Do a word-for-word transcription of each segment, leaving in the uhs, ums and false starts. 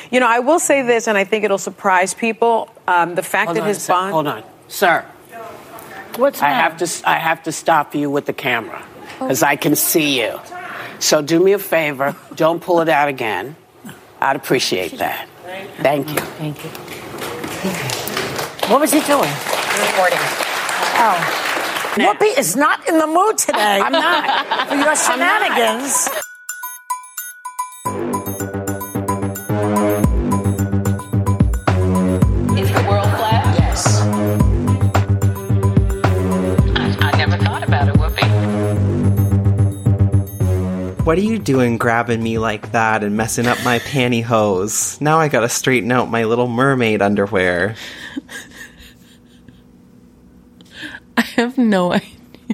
You know, I will say this, and I think it'll surprise people. Um, the fact hold that on his bond... Hold on. Sir. What's I that? have to, I have to stop you with the camera because I can see you. So do me a favor. Don't pull it out again. I'd appreciate that. Thank you. Thank you. What was he doing? Recording. Oh. Whoopi is not in the mood today. I'm not. For your shenanigans. Is the world flat? Yes. I, I never thought about it, Whoopi. What are you doing grabbing me like that and messing up my pantyhose? Now I gotta straighten out my little mermaid underwear. I have no idea.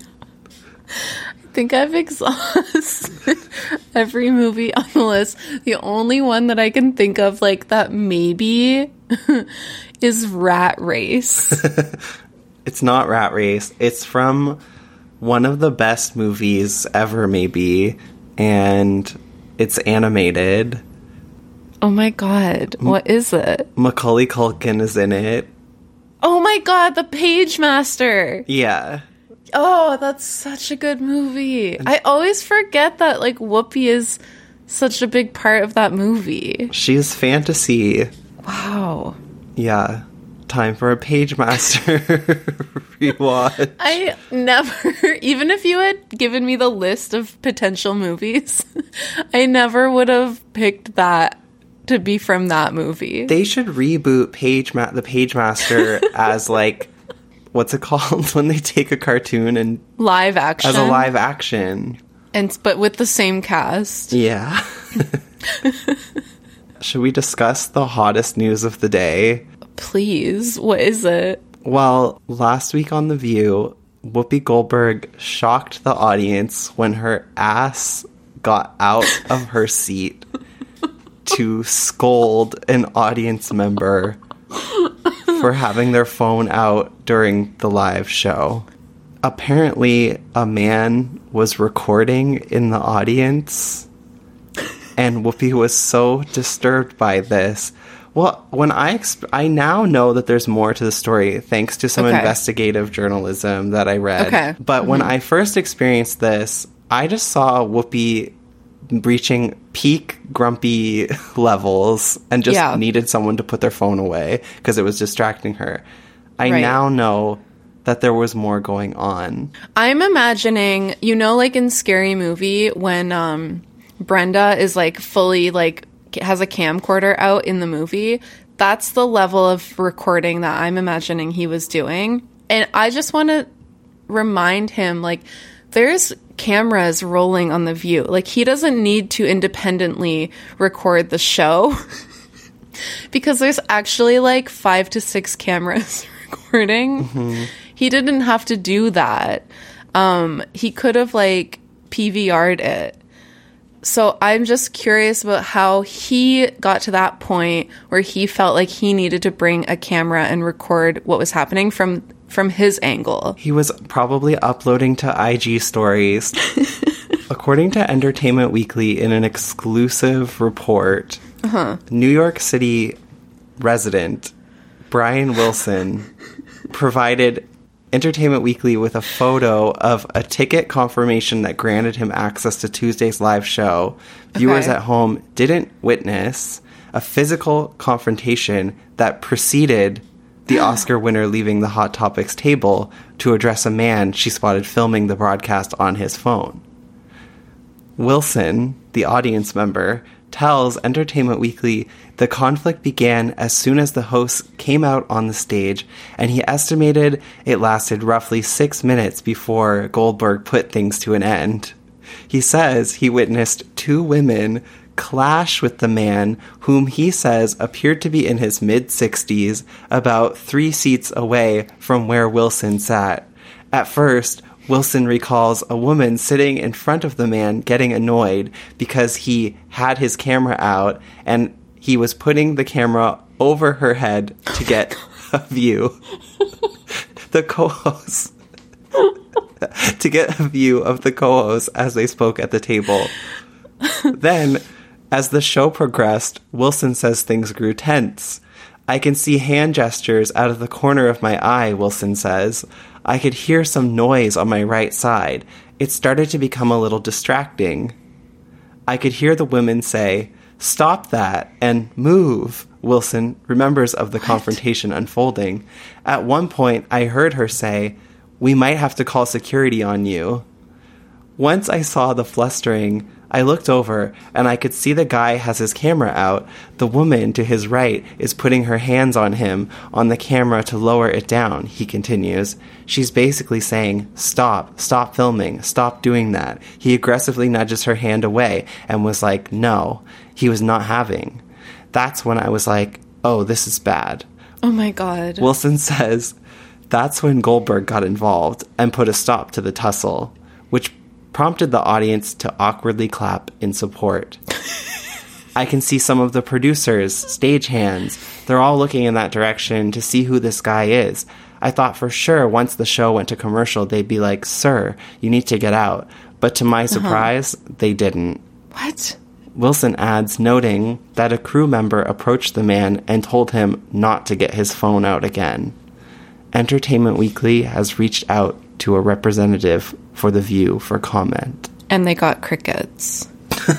I think I've exhausted every movie on the list. The only one that I can think of, like, that maybe is Rat Race. It's not Rat Race. It's from one of the best movies ever, maybe. And it's animated. Oh my god. What is it? Macaulay Culkin is in it. Oh my god, The Page Master. Yeah. Oh, that's such a good movie. I always forget that, like, Whoopi is such a big part of that movie. She's fantasy. Wow. Yeah. Time for a Page Master rewatch. I never, even if you had given me the list of potential movies, I never would have picked that to be from that movie. They should reboot Page Ma- the Page Master as, like, what's it called when they take a cartoon and Live action. as a live action. And but with the same cast. Yeah. Should we discuss the hottest news of the day? Please. What is it? Well, last week on The View, Whoopi Goldberg shocked the audience when her ass got out of her seat to scold an audience member for having their phone out during the live show. Apparently, a man was recording in the audience, and Whoopi was so disturbed by this. Well, when I exp- I now know that there's more to the story thanks to some Okay. investigative journalism that I read. Okay. But Mm-hmm. when I first experienced this, I just saw Whoopi reaching peak grumpy levels and just Yeah. needed someone to put their phone away because it was distracting her. I Right. now know that there was more going on. I'm imagining, you know, like in Scary Movie when um, Brenda is like fully like has a camcorder out in the movie. That's the level of recording that I'm imagining he was doing. And I just want to remind him, like, there's cameras rolling on The View. Like, he doesn't need to independently record the show because there's actually like five to six cameras recording. Mm-hmm. He didn't have to do that. Um, he could have like P V R'd it. So I'm just curious about how he got to that point where he felt like he needed to bring a camera and record what was happening from from his angle. He was probably uploading to I G stories. According to Entertainment Weekly, in an exclusive report, uh-huh. New York City resident Brian Wilson provided Entertainment Weekly with a photo of a ticket confirmation that granted him access to Tuesday's live show. Viewers Okay. at home didn't witness a physical confrontation that preceded the Oscar winner leaving the Hot Topics table to address a man she spotted filming the broadcast on his phone. Wilson, the audience member, tells Entertainment Weekly the conflict began as soon as the host came out on the stage, and he estimated it lasted roughly six minutes before Goldberg put things to an end. He says he witnessed two women clash with the man whom he says appeared to be in his mid-sixties, about three seats away from where Wilson sat. At first, Wilson recalls a woman sitting in front of the man getting annoyed because he had his camera out and he was putting the camera over her head to get a view. The co-host to get a view of the co-hosts as they spoke at the table. Then As the show progressed, Wilson says things grew tense. I can see hand gestures out of the corner of my eye, Wilson says. I could hear some noise on my right side. It started to become a little distracting. I could hear the women say, "Stop that," and "Move." Wilson remembers of the what? confrontation unfolding. At one point, I heard her say, "We might have to call security on you." Once I saw the flustering, I looked over, and I could see the guy has his camera out. The woman to his right is putting her hands on him on the camera to lower it down, he continues. She's basically saying, "Stop, stop filming, stop doing that." He aggressively nudges her hand away and was like, no, he was not having. That's when I was like, oh, this is bad. Oh my God. Wilson says, that's when Goldberg got involved and put a stop to the tussle, which prompted the audience to awkwardly clap in support. I can see some of the producers, stagehands, they're all looking in that direction to see who this guy is. I thought for sure once the show went to commercial, they'd be like, "Sir, you need to get out." But to my surprise, uh-huh. they didn't. What? Wilson adds, noting that a crew member approached the man and told him not to get his phone out again. Entertainment Weekly has reached out to a representative for The View for comment. And they got crickets.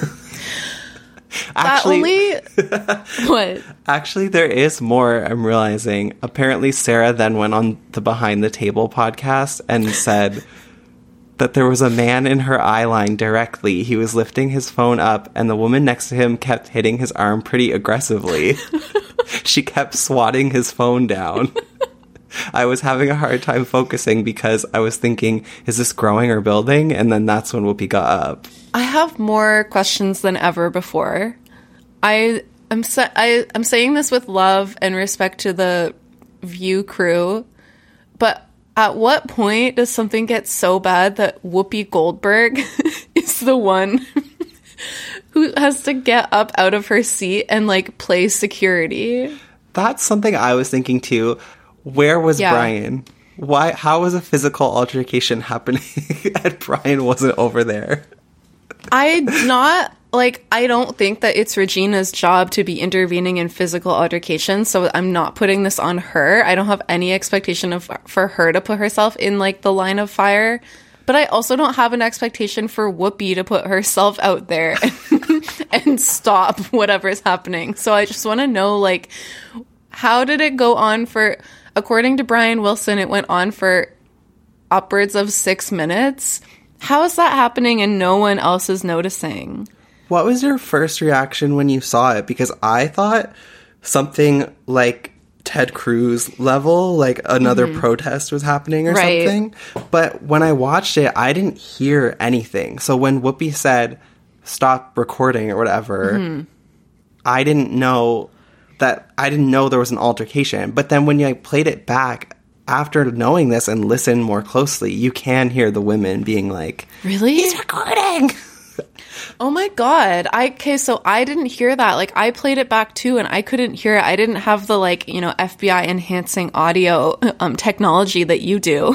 Actually, that only... What? Actually, there is more, I'm realizing. Apparently, Sarah then went on the Behind the Table podcast and said that there was a man in her eye line directly. He was lifting his phone up, and the woman next to him kept hitting his arm pretty aggressively. She kept swatting his phone down. I was having a hard time focusing because I was thinking, is this growing or building? And then that's when Whoopi got up. I have more questions than ever before. I am sa- I, I'm saying this with love and respect to the View crew, but at what point does something get so bad that Whoopi Goldberg is the one who has to get up out of her seat and, like, play security? That's something I was thinking, too. Where was yeah. Brian? Why? How was a physical altercation happening and Brian wasn't over there? I not like. I don't think that it's Regina's job to be intervening in physical altercations. So I'm not putting this on her. I don't have any expectation of for her to put herself in, like, the line of fire. But I also don't have an expectation for Whoopi to put herself out there and, and stop whatever's happening. So I just want to know, like, how did it go on for? According to Brian Wilson, it went on for upwards of six minutes. How is that happening and no one else is noticing? What was your first reaction when you saw it? Because I thought something like Ted Cruz level, like another mm-hmm. protest was happening or right. something. But when I watched it, I didn't hear anything. So when Whoopi said, "Stop recording" or whatever, mm-hmm. I didn't know... that I didn't know there was an altercation. But then when you like, played it back after knowing this and listened more closely, you can hear the women being like, "Really? He's recording!" Oh my God. I, okay, so I didn't hear that. Like, I played it back too and I couldn't hear it. I didn't have the, like, you know, F B I enhancing audio um, technology that you do.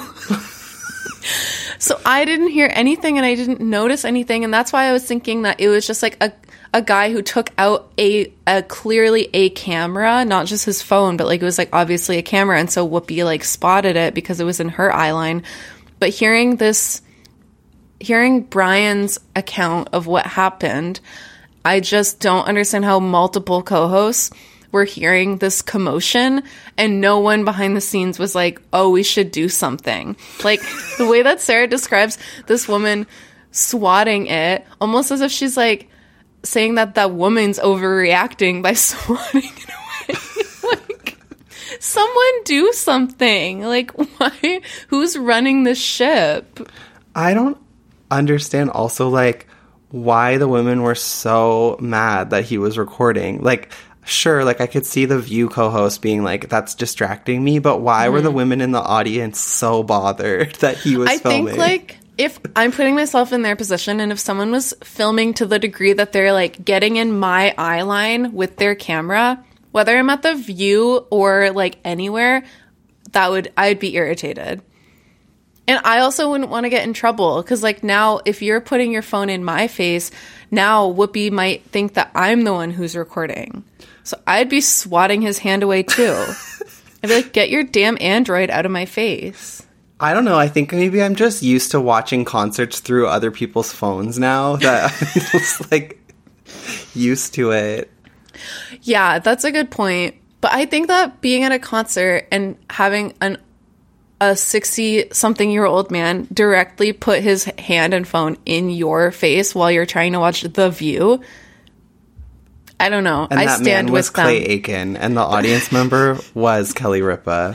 So I didn't hear anything and I didn't notice anything. And that's why I was thinking that it was just like a a guy who took out a, a clearly a camera, not just his phone, but like it was like obviously a camera. And so Whoopi like spotted it because it was in her eye line. But hearing this, hearing Brian's account of what happened, I just don't understand how multiple co-hosts were hearing this commotion and no one behind the scenes was like, oh, we should do something. Like the way that Sarah describes this woman swatting it, almost as if she's like, saying that that woman's overreacting by swatting it away. Like, someone do something. Like, why? Who's running the ship? I don't understand also, like, why the women were so mad that he was recording. Like, sure, like, I could see the View co-host being like, that's distracting me, but why mm-hmm. were the women in the audience so bothered that he was I filming? I think, like, if I'm putting myself in their position and if someone was filming to the degree that they're like getting in my eye line with their camera, whether I'm at the View or like anywhere, that would, I'd be irritated. And I also wouldn't want to get in trouble because, like, now if you're putting your phone in my face, now Whoopi might think that I'm the one who's recording. So I'd be swatting his hand away too. I'd be like, get your damn Android out of my face. I don't know. I think maybe I'm just used to watching concerts through other people's phones now that I'm just, like, used to it. Yeah, that's a good point. But I think that being at a concert and having an a sixty-something-year-old man directly put his hand and phone in your face while you're trying to watch The View, I don't know. And I that stand man was with them. Clay Aiken, and the audience member was Kelly Ripa.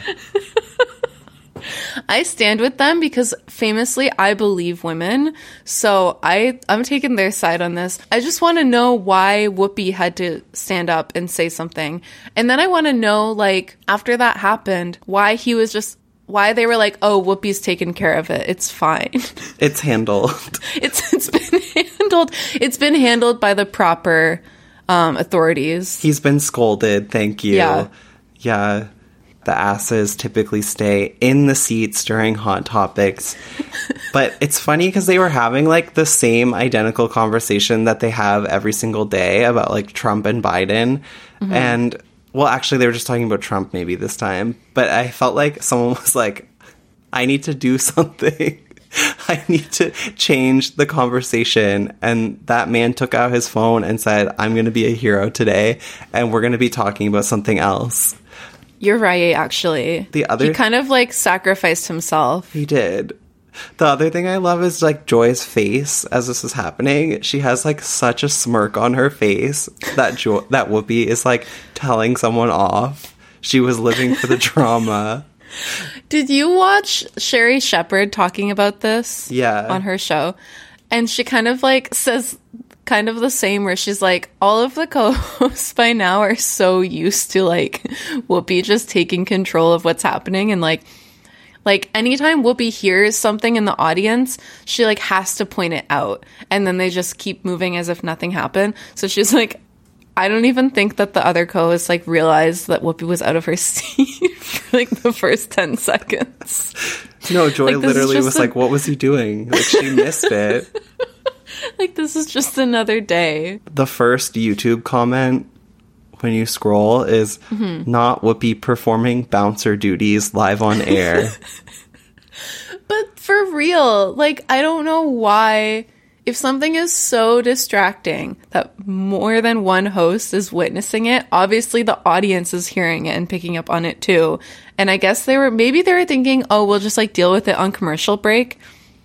I stand with them because famously I believe women. So I, I'm taking their side on this. I just want to know why Whoopi had to stand up and say something. And then I want to know, like, after that happened, why he was just... Why they were like, oh, Whoopi's taken care of it. It's fine. It's handled. it's it's been handled. It's been handled by the proper um, authorities. He's been scolded. Thank you. Yeah. Yeah. The asses typically stay in the seats during Hot Topics. But it's funny because they were having, like, the same identical conversation that they have every single day about, like, Trump and Biden. Mm-hmm. And... Well, actually, they were just talking about Trump maybe this time. But I felt like someone was like, I need to do something. I need to change the conversation. And that man took out his phone and said, I'm going to be a hero today. And we're going to be talking about something else. You're right, actually. The other... He kind of, like, sacrificed himself. He did. The other thing I love is, like, Joy's face as this is happening. She has, like, such a smirk on her face that jo- that Whoopi is, like, telling someone off. She was living for the drama. Did you watch Sherry Shepherd talking about this? Yeah. On her show? And she kind of, like, says kind of the same where she's like, all of the co-hosts by now are so used to, like, Whoopi just taking control of what's happening and, like, Like, anytime Whoopi hears something in the audience, she, like, has to point it out. And then they just keep moving as if nothing happened. So she's like, I don't even think that the other co-hosts, like, realized that Whoopi was out of her seat for, like, the first ten seconds. No, Joy like, literally was a- like, what was he doing? Like, she missed it. Like, this is just another day. The first YouTube comment when you scroll is mm-hmm. not Whoopi performing bouncer duties live on air. But for real, like, I don't know why, if something is so distracting that more than one host is witnessing it, obviously the audience is hearing it and picking up on it too. And I guess they were, maybe they were thinking, oh, we'll just, like, deal with it on commercial break.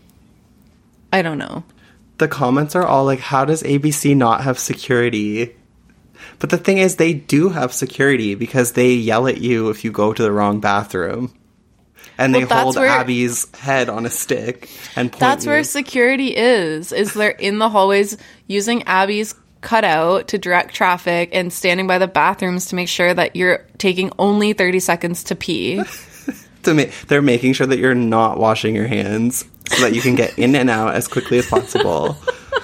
I don't know. The comments are all like, how does A B C not have security? But the thing is, they do have security because they yell at you if you go to the wrong bathroom. And they well, hold where, Abby's head on a stick and point That's you. where security is, is they're in the hallways using Abby's cutout to direct traffic and standing by the bathrooms to make sure that you're taking only thirty seconds to pee. to ma- they're making sure that you're not washing your hands so that you can get in and out as quickly as possible.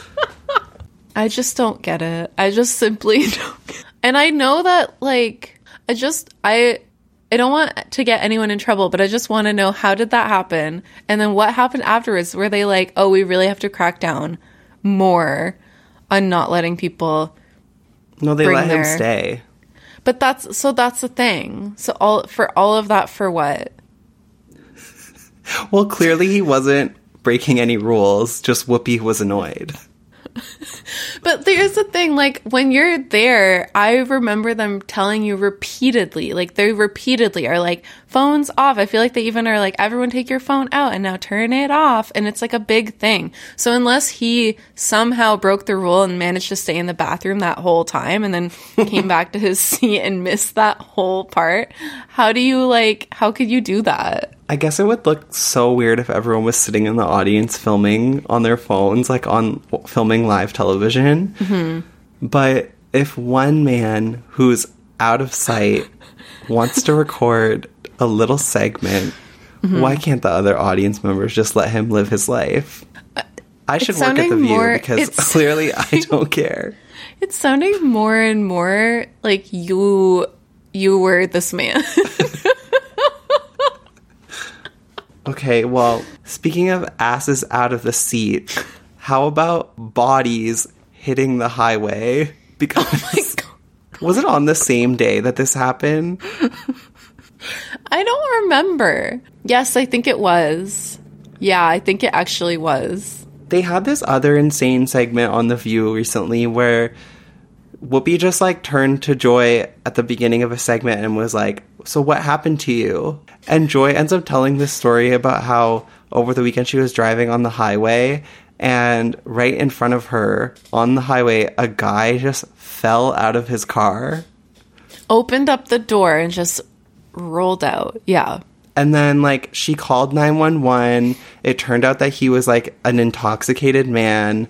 I just don't get it. I just simply don't get it. And I know that, like, I just, I, I don't want to get anyone in trouble, but I just want to know, how did that happen? And then what happened afterwards? Were they like, oh, we really have to crack down more on not letting people No, they let their... him stay. But that's, so that's the thing. So all, for all of that, for what? Well, clearly he wasn't breaking any rules, just Whoopi was annoyed. But there's the thing, like, when you're there, I remember them telling you repeatedly, like, they repeatedly are like, phones off. I feel like they even are like, everyone take your phone out and now turn it off. And it's like a big thing. So unless he somehow broke the rule and managed to stay in the bathroom that whole time and then came back to his seat and missed that whole part, how do you, like, how could you do that? I guess it would look so weird if everyone was sitting in the audience filming on their phones, like on filming live television. Mm-hmm. But if one man who's out of sight wants to record a little segment, mm-hmm. why can't the other audience members just let him live his life? I should work at The View more, because clearly I don't care. It's sounding more and more like you, you were this man. Okay, well, speaking of asses out of the seat, how about bodies hitting the highway? Because was it on the same day that this happened? I don't remember. Yes, I think it was. Yeah, I think it actually was. They had this other insane segment on The View recently where Whoopi just, like, turned to Joy at the beginning of a segment and was like, so what happened to you? And Joy ends up telling this story about how over the weekend she was driving on the highway and right in front of her on the highway, a guy just fell out of his car. Opened up the door and just rolled out. Yeah. And then, like, she called nine one one. It turned out that he was, like, an intoxicated man.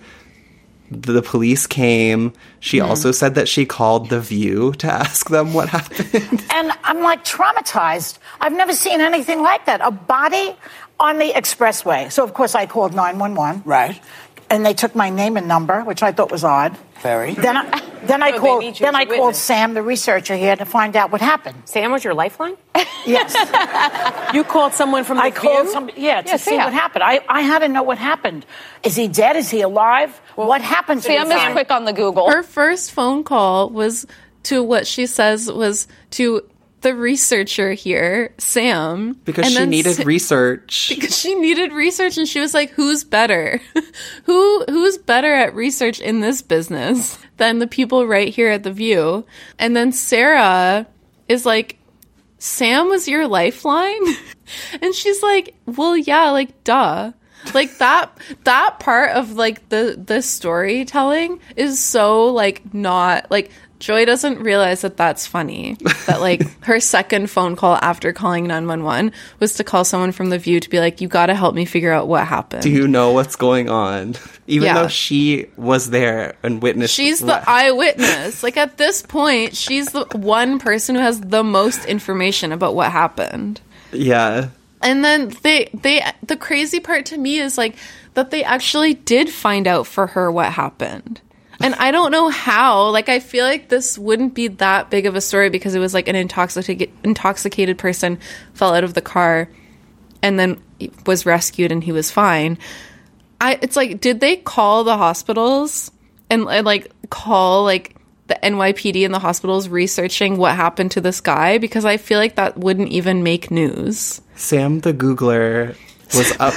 The police came. She mm. also said that she called The View to ask them what happened. And I'm, like, traumatized. I've never seen anything like that. A body on the expressway. So, of course, I called nine one one. Right. And they took my name and number, which I thought was odd. Very. Then I, then I Oh, called. they need you Then as a I called witness. Sam, the researcher here, to find out what happened. Sam was your lifeline? Yes, You called someone from the I called View? some. Yeah, to Yeah, see Sam. what happened. I, I had to know what happened. Is he dead? Is he alive? what happened to Sam this is guy? quick on the Google. Her first phone call was to what she says was to the researcher here, Sam. Because And she then needed Sa- research. Because she needed research, and she was like, who's better? Who Who's better at research in this business than the people right here at The View? And then Sarah is like, Sam was your lifeline? And she's like, well, yeah, like, duh. Like, that that part of, like, the, the storytelling is so, like, not, like, Joy doesn't realize that that's funny. That, like, her second phone call after calling nine one one was to call someone from The View to be like, you gotta help me figure out what happened. Do you know what's going on? Even Yeah. though she was there and witnessed. She's the what- eyewitness. Like, at this point, she's the one person who has the most information about what happened. Yeah. And then they, they, the crazy part to me is, like, that they actually did find out for her what happened. And I don't know how. Like, I feel like this wouldn't be that big of a story because it was, like, an intoxicated, intoxicated person fell out of the car and then was rescued and he was fine. I, it's like, did they call the hospitals and, and, like, call, like, the N Y P D and the hospitals researching what happened to this guy? Because I feel like that wouldn't even make news. Sam the Googler was up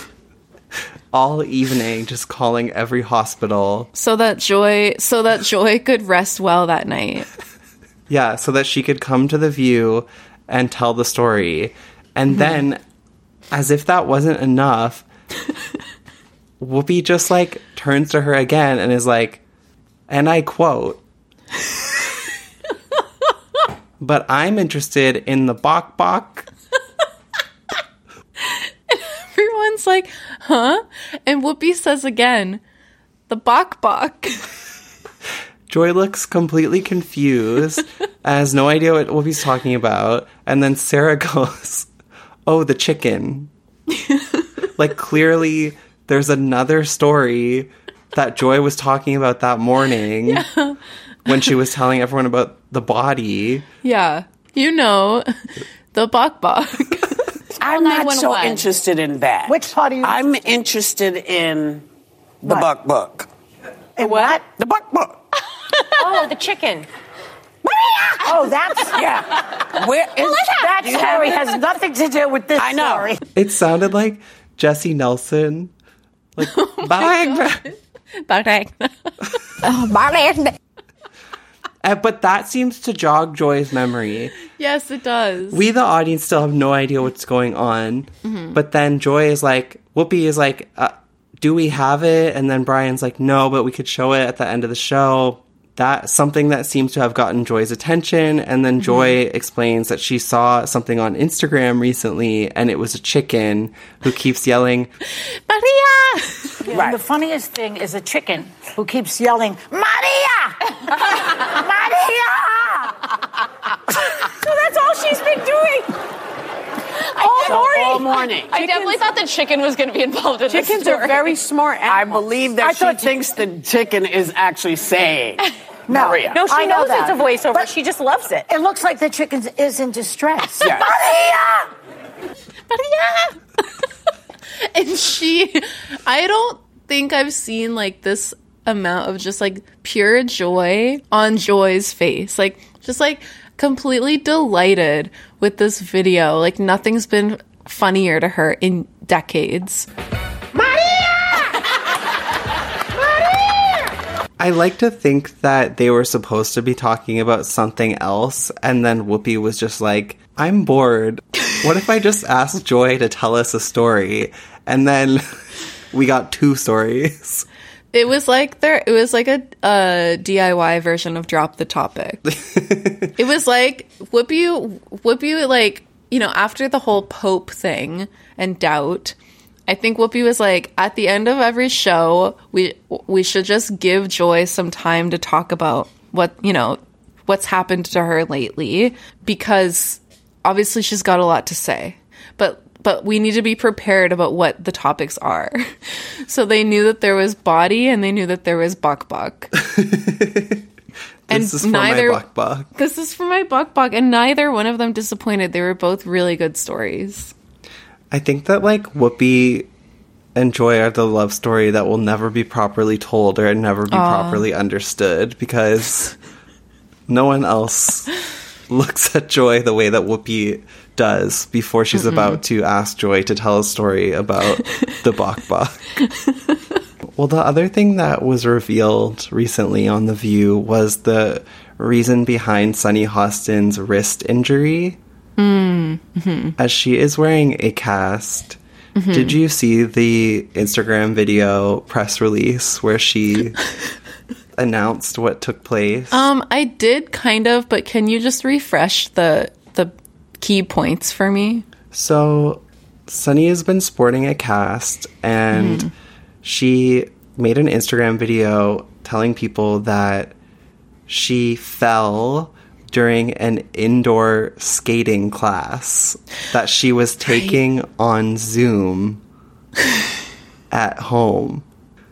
all evening just calling every hospital. So that Joy, so that Joy could rest well that night. Yeah, so that she could come to The View and tell the story. And Mm-hmm. then, as if that wasn't enough, Whoopi just, like, turns to her again and is like, and I quote, but I'm interested in the bok bok. Everyone's like, huh? And Whoopi says again, the bok bok. Joy looks completely confused, has no idea what Whoopi's talking about, and then Sarah goes, oh, the chicken. Like, clearly, there's another story that Joy was talking about that morning yeah. when she was telling everyone about the body. Yeah. You know, the bok bok. I'm not so interested in that. Which part are you I'm interested in the What? buck buck. And what? The buck buck. Oh, the chicken. Oh, that's Yeah. Where is that Do you story have it? has nothing to do with this I know. story. It sounded like Jessie Nelson. Like, bye. Uh, but that seems to jog Joy's memory. Yes, it does. We, the audience, still have no idea what's going on. Mm-hmm. But then Joy is like, Whoopi is like, uh, do we have it? And then Brian's like, no, but we could show it at the end of the show. That's something that seems to have gotten Joy's attention. And then Joy Mm-hmm. explains that she saw something on Instagram recently, and it was a chicken who keeps yelling, Maria! Yeah, right. The funniest thing is a chicken who keeps yelling, Maria! Maria! So that's all she's been doing. All So morning. all morning. I definitely thought the chicken was going to be involved in this Chickens story. are very smart I animals. believe that I she thought you- thinks the chicken is actually saying No, Maria. No, she I know knows that. it's a voiceover. But she just loves it. It looks like the chicken is in distress. Yeah. Maria! Maria! And she, I don't think I've seen like this amount of just like pure joy on Joy's face. Like, just like completely delighted with this video. Like, nothing's been funnier to her in decades. I like to think that they were supposed to be talking about something else, and then Whoopi was just like, I'm bored. What if I just ask Joy to tell us a story? And then we got two stories. It was like there. It was like a, a D I Y version of Drop the Topic. It was like Whoopi, Whoopi, like, you know, after the whole Pope thing and doubt, I think Whoopi was like, at the end of every show, we we should just give Joy some time to talk about what, you know, what's happened to her lately, because obviously she's got a lot to say. But but we need to be prepared about what the topics are. So they knew that there was Body and they knew that there was Buck Buck. And this is for neither, my Buck Buck. This is for my Buck Buck. And neither one of them disappointed. They were both really good stories. I think that, like, Whoopi and Joy are the love story that will never be properly told or never be Aww. properly understood, because no one else looks at Joy the way that Whoopi does before she's mm-hmm. about to ask Joy to tell a story about the Bok Bok. Well, the other thing that was revealed recently on The View was the reason behind Sunny Hostin's wrist injury. Mm-hmm. As she is wearing a cast. Mm-hmm. Did you see the Instagram video press release where she announced what took place? Um, I did kind of, but can you just refresh the the key points for me? So, Sunny has been sporting a cast, and mm. she made an Instagram video telling people that she fell during an indoor skating class that she was taking right. on Zoom at home.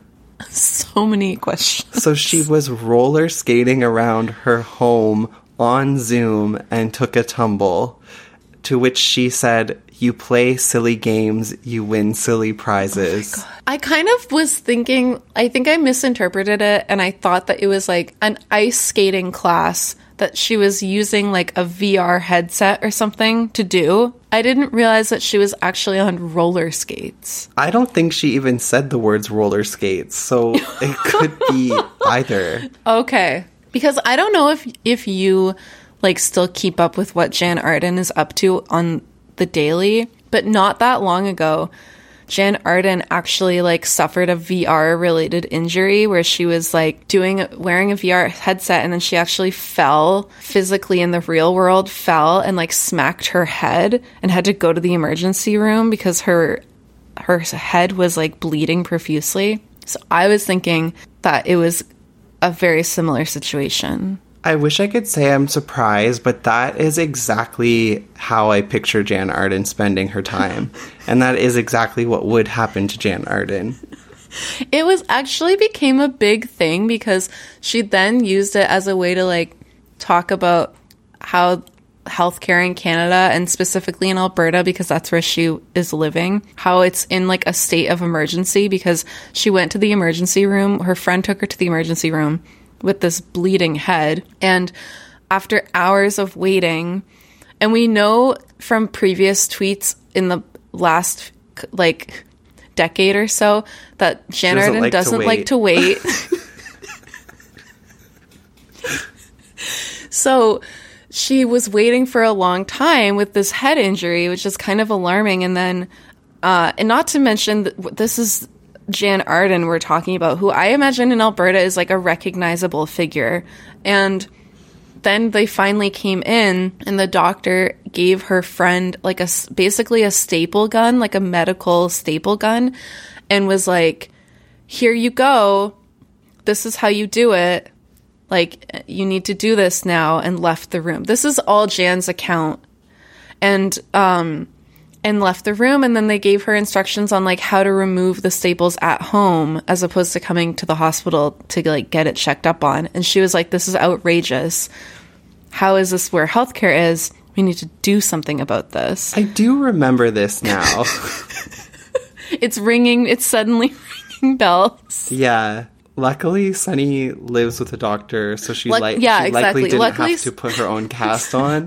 So many questions. So she was roller skating around her home on Zoom and took a tumble, to which she said, "You play silly games, you win silly prizes." Oh, I kind of was thinking, I think I misinterpreted it, and I thought that it was like an ice skating class that she was using like a V R headset or something to do. I didn't realize that she was actually on roller skates. I don't think she even said the words roller skates, so it could be either. Okay. Because I don't know if if you like still keep up with what Jan Arden is up to on the daily, but not that long ago, Jan Arden actually like suffered a V R related injury where she was like doing wearing a V R headset, and then she actually fell physically in the real world, fell and like smacked her head and had to go to the emergency room because her her head was like bleeding profusely. So I was thinking that it was a very similar situation. I wish I could say I'm surprised, but that is exactly how I picture Jan Arden spending her time. And that is exactly what would happen to Jan Arden. It was actually became a big thing because she then used it as a way to like talk about how healthcare in Canada, and specifically in Alberta, because that's where she is living, how it's in like a state of emergency because she went to the emergency room. Her friend took her to the emergency room with this bleeding head, and after hours of waiting, and we know from previous tweets in the last like decade or so that Jan Arden like doesn't like to wait. So she was waiting for a long time with this head injury, which is kind of alarming. And then, uh, and not to mention, that this is Jan Arden we're talking about, who I imagine in Alberta is like a recognizable figure. And then they finally came in, and the doctor gave her friend like a basically a staple gun, like a medical staple gun, and was like, "Here you go. This is how you do it. Like, you need to do this now," and left the room. This is all Jan's account. And um and left the room, and then they gave her instructions on like how to remove the staples at home as opposed to coming to the hospital to like get it checked up on. And she was like, "This is outrageous. How is this where healthcare is? We need to do something about this." I do remember this now. It's ringing. It's suddenly ringing bells. Yeah. Luckily, Sunny lives with a doctor, so she, Luck- li- yeah, she exactly. likely didn't Luckily, have to put her own cast on.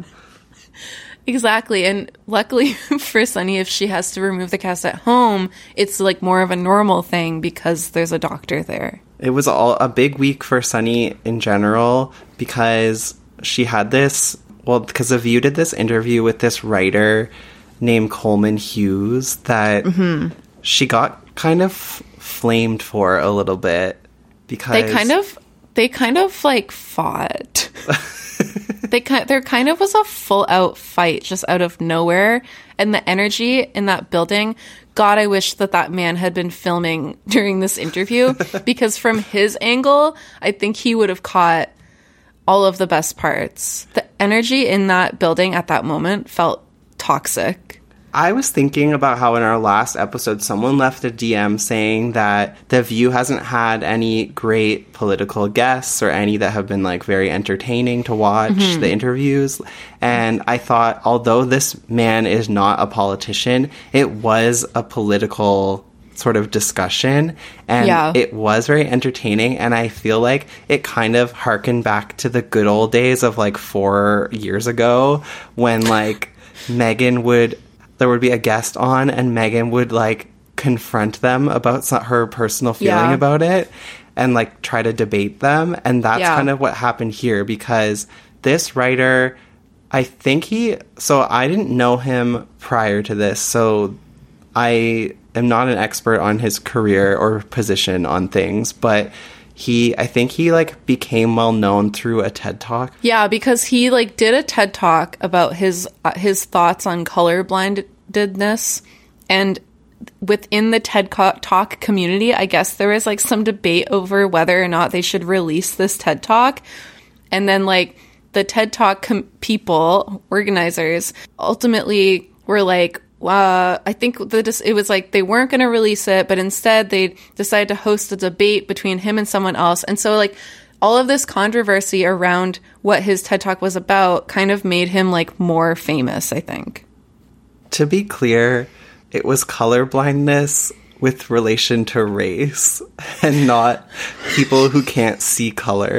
Exactly. And luckily for Sunny, if she has to remove the cast at home, it's like more of a normal thing because there's a doctor there. It was all a big week for Sunny in general because she had this, well, because The View did this interview with this writer named Coleman Hughes that mm-hmm. she got kind of flamed for a little bit because they kind of, they kind of like fought. They kind, there kind of was a full out fight just out of nowhere, and the energy in that building. God, I wish that that man had been filming during this interview because from his angle, I think he would have caught all of the best parts. The energy in that building at that moment felt toxic. I was thinking about how in our last episode, someone left a D M saying that The View hasn't had any great political guests or any that have been like very entertaining to watch mm-hmm. the interviews. And I thought, although this man is not a politician, it was a political sort of discussion and yeah. it was very entertaining. And I feel like it kind of harkened back to the good old days of like four years ago when like Megan would... there would be a guest on and Megan would like confront them about some, her personal feeling yeah. about it and like try to debate them. And that's yeah. kind of what happened here because this writer, I think he, so I didn't know him prior to this. So I am not an expert on his career or position on things, but he, I think he like became well known through a TED Talk. Yeah, because he like did a TED Talk about his uh, his thoughts on colorblindedness, and within the TED Talk community, I guess there was like some debate over whether or not they should release this TED Talk, and then like the TED Talk com- people organizers ultimately were like. Uh, I think the, it was like they weren't going to release it, but instead they decided to host a debate between him and someone else. And so like all of this controversy around what his TED Talk was about kind of made him like more famous, I think. To be clear, it was colorblindness with relation to race and not people who can't see color.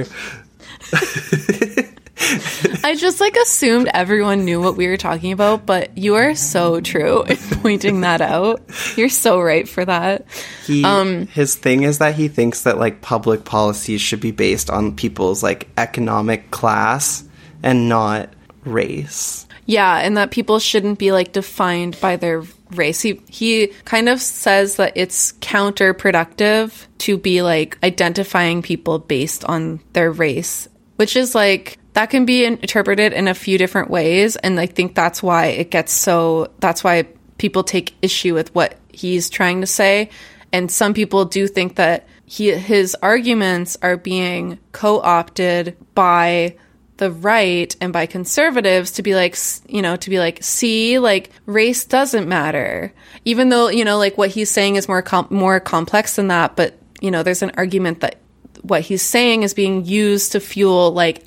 I just like assumed everyone knew what we were talking about, but you are so true in pointing that out. You're so right for that. He, um, his thing is that he thinks that like public policies should be based on people's like economic class and not race. Yeah, and that people shouldn't be like defined by their race. He he kind of says that it's counterproductive to be like identifying people based on their race, which is like that can be interpreted in a few different ways. And I think that's why it gets so, that's why people take issue with what he's trying to say. And some people do think that he, his arguments are being co-opted by the right and by conservatives to be like, you know, to be like, see, like race doesn't matter, even though, you know, like what he's saying is more, com- more complex than that. But, you know, there's an argument that what he's saying is being used to fuel like,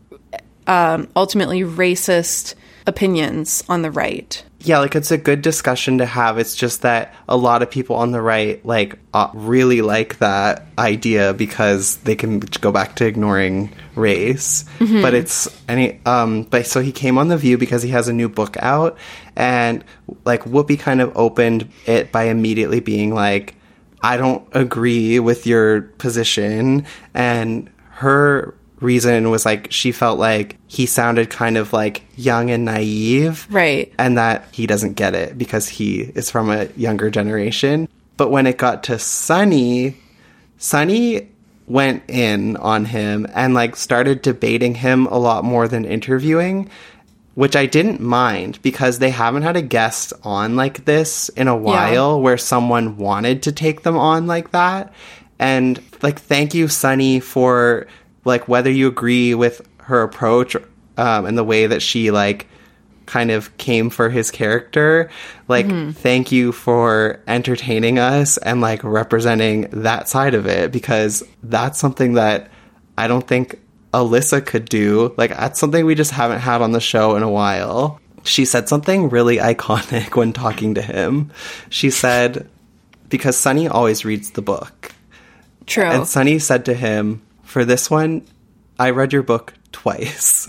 Um, ultimately racist opinions on the right. Yeah, like it's a good discussion to have. It's just that a lot of people on the right like uh, really like that idea because they can go back to ignoring race. Mm-hmm. But it's any um but so he came on The View because he has a new book out, and like Whoopi kind of opened it by immediately being like, I don't agree with your position, and her reason was like she felt like he sounded kind of like young and naive, right, and that he doesn't get it because he is from a younger generation. But when it got to Sunny, Sunny went in on him and like started debating him a lot more than interviewing, which I didn't mind because they haven't had a guest on like this in a while, yeah, where someone wanted to take them on like that. And like, thank you, Sunny, for like whether you agree with her approach um, and the way that she like kind of came for his character, like mm-hmm. thank you for entertaining us and like representing that side of it, because that's something that I don't think Alyssa could do. Like that's something we just haven't had on the show in a while. She said something really iconic when talking to him. She said, because Sonny always reads the book. True. And Sonny said to him, for this one, I read your book twice.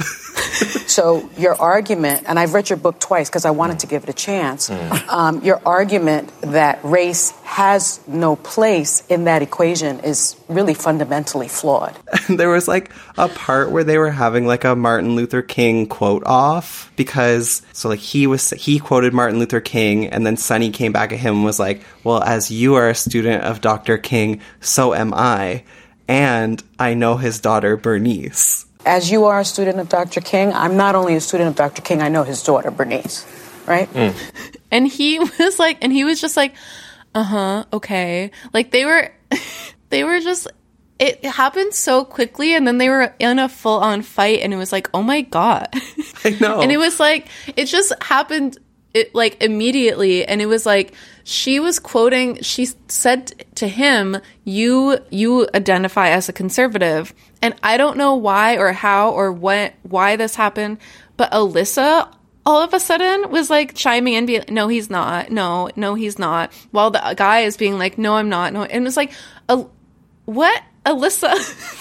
So your argument, and I've read your book twice because I wanted to give it a chance, mm. um, your argument that race has no place in that equation is really fundamentally flawed. And there was like a part where they were having like a Martin Luther King quote off because, so like he was, he quoted Martin Luther King and then Sonny came back at him and was like, well, as you are a student of Doctor King, so am I. And I know his daughter, Bernice. As you are a student of Doctor King, I'm not only a student of Doctor King, I know his daughter, Bernice. Right? Mm. And he was like, and he was just like, uh-huh, okay. Like they were, they were just, it happened so quickly and then they were in a full-on fight and it was like, oh my God. I know. And it was like, it just happened it like immediately and it was like, she was quoting, she said to him, you you identify as a conservative. And I don't know why or how or what why this happened, but Alyssa all of a sudden was like chiming in, being, no, he's not. No, no, he's not. While the guy is being like, no, I'm not. No, and it's like, uh, what, Alyssa?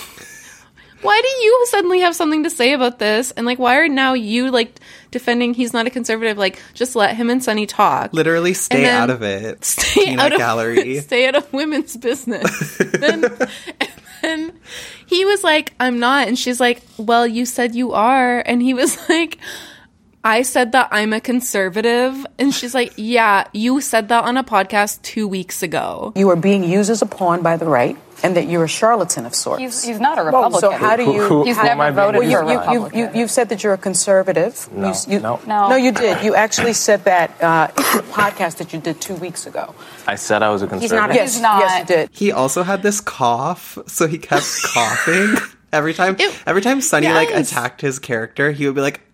Why do you suddenly have something to say about this? And like, why are now you like defending he's not a conservative? Like, just let him and Sonny talk. Literally stay out of it. Stay Peanut out of gallery. Stay out of women's business. then, and then he was like, I'm not. And she's like, well, you said you are. And he was like, I said that I'm a conservative. And she's like, yeah, you said that on a podcast two weeks ago. You are being used as a pawn by the right. And that you're a charlatan of sorts. He's, he's not a Republican. Well, so how do you... Who, who, he's who never voted well, you, for a Republican. You, you, you've said that you're a conservative. No, you, you, no. no. No, you did. You actually said that uh, in the podcast that you did two weeks ago. I said I was a conservative. He's not. Yes, he's not. yes, you did. He also had this cough, so he kept coughing. Every time It, every time Sonny yes. like attacked his character, he would be like...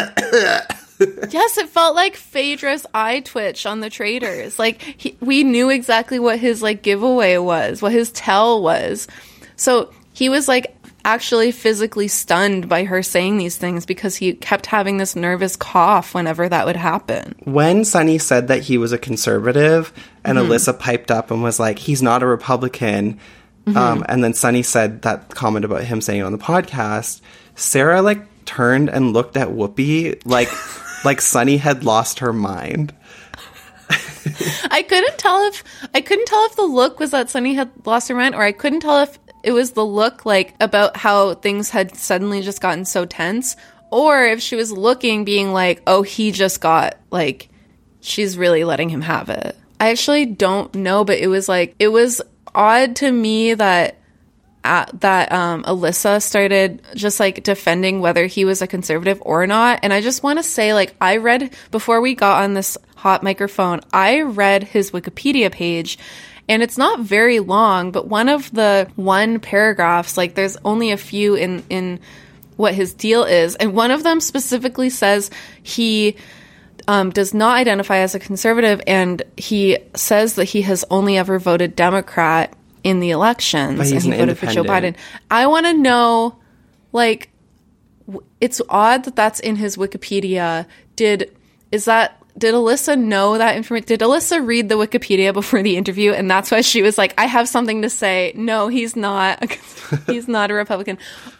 Yes, it felt like Phaedra's eye twitch on the Traitors. Like, he, we knew exactly what his, like, giveaway was, what his tell was. So he was, like, actually physically stunned by her saying these things because he kept having this nervous cough whenever that would happen. When Sonny said that he was a conservative and mm-hmm. Alyssa piped up and was like, he's not a Republican, mm-hmm. um, and then Sonny said that comment about him saying it on the podcast, Sarah, like, turned and looked at Whoopi like... like Sonny had lost her mind. I couldn't tell if I couldn't tell if the look was that Sonny had lost her mind, or I couldn't tell if it was the look like about how things had suddenly just gotten so tense, or if she was looking being like, oh, he just got like she's really letting him have it. I actually don't know, but it was like it was odd to me that At, that um, Alyssa started just like defending whether he was a conservative or not. And I just want to say, like, I read before we got on this hot microphone, I read his Wikipedia page and it's not very long, but one of the one paragraphs, like there's only a few in, in what his deal is. And one of them specifically says he um, does not identify as a conservative. And he says that he has only ever voted Democrat in the elections, and he voted for Joe Biden. I want to know, like, w- it's odd that that's in his Wikipedia. Did is that did Alyssa know that information? Did Alyssa read the Wikipedia before the interview, and that's why she was like, "I have something to say." No, he's not. He's not a Republican.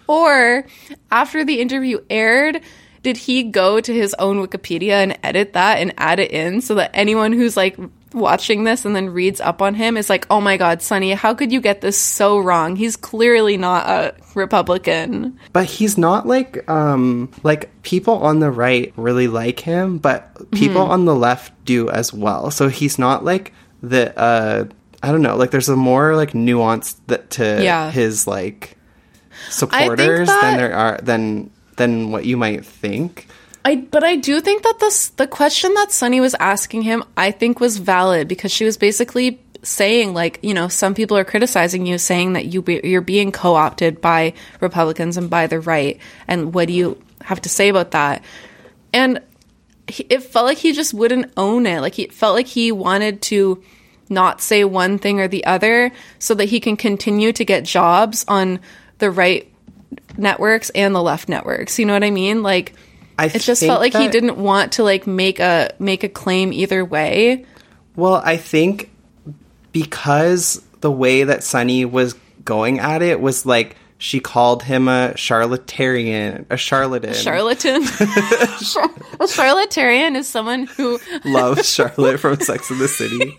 Or after the interview aired, did he go to his own Wikipedia and edit that and add it in so that anyone who's like watching this and then reads up on him is like, oh my God, Sonny, how could you get this so wrong? He's clearly not a Republican. But he's not like, um, like people on the right really like him, but people mm-hmm. on the left do as well. So he's not like the, uh, I don't know, like there's a more like nuance that to yeah. his like supporters that- than there are, than, than what you might think. I, but I do think that this, the question that Sonny was asking him, I think was valid because she was basically saying, like, you know, some people are criticizing you, saying that you be, you're being co-opted by Republicans and by the right. And what do you have to say about that? And he, it felt like he just wouldn't own it. Like, he it felt like he wanted to not say one thing or the other so that he can continue to get jobs on the right networks and the left networks. You know what I mean? Like, I it just felt like that, he didn't want to like make a make a claim either way. Well, I think because the way that Sunny was going at it was like, she called him a charlatarian, a charlatan. A charlatan? A charlatarian is someone who loves Charlotte from Sex and the City.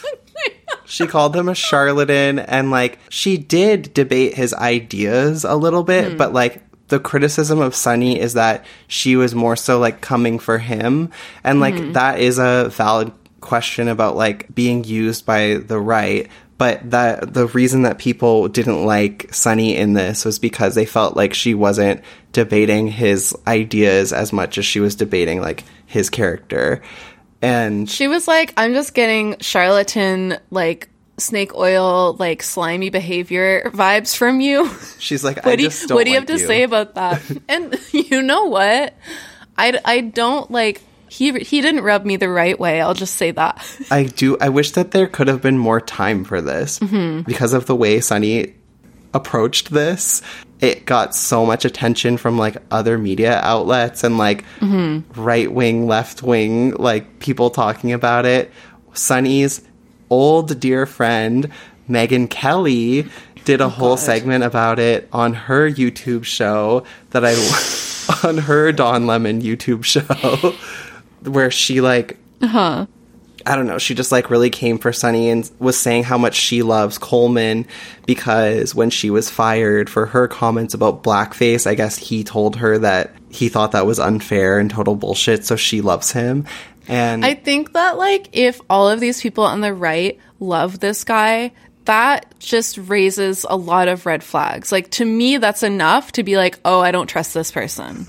She called him a charlatan, and like she did debate his ideas a little bit, mm. but like the criticism of Sunny is that she was more so like coming for him, and like mm-hmm. that is a valid question about like being used by the right. But that the reason that people didn't like Sunny in this was because they felt like she wasn't debating his ideas as much as she was debating like his character. And she was like, I'm just getting charlatan, like snake oil, like slimy behavior vibes from you. She's like, I what just do, don't What do you like have to you. say about that? And you know what? I, I don't like... He he didn't rub me the right way. I'll just say that. I do. I wish that there could have been more time for this mm-hmm. because of the way Sunny approached this. It got so much attention from like other media outlets and like mm-hmm. right wing, left wing, like people talking about it. Sunny's old dear friend Megyn Kelly did a oh, whole God. segment about it on her YouTube show that I on her Don Lemon YouTube show. Where she, like, uh-huh. I don't know, she just, like, really came for Sunny and was saying how much she loves Coleman because when she was fired for her comments about blackface, I guess he told her that he thought that was unfair and total bullshit, so she loves him. And I think that, like, if all of these people on the right love this guy, that just raises a lot of red flags. Like, to me, that's enough to be like, oh, I don't trust this person.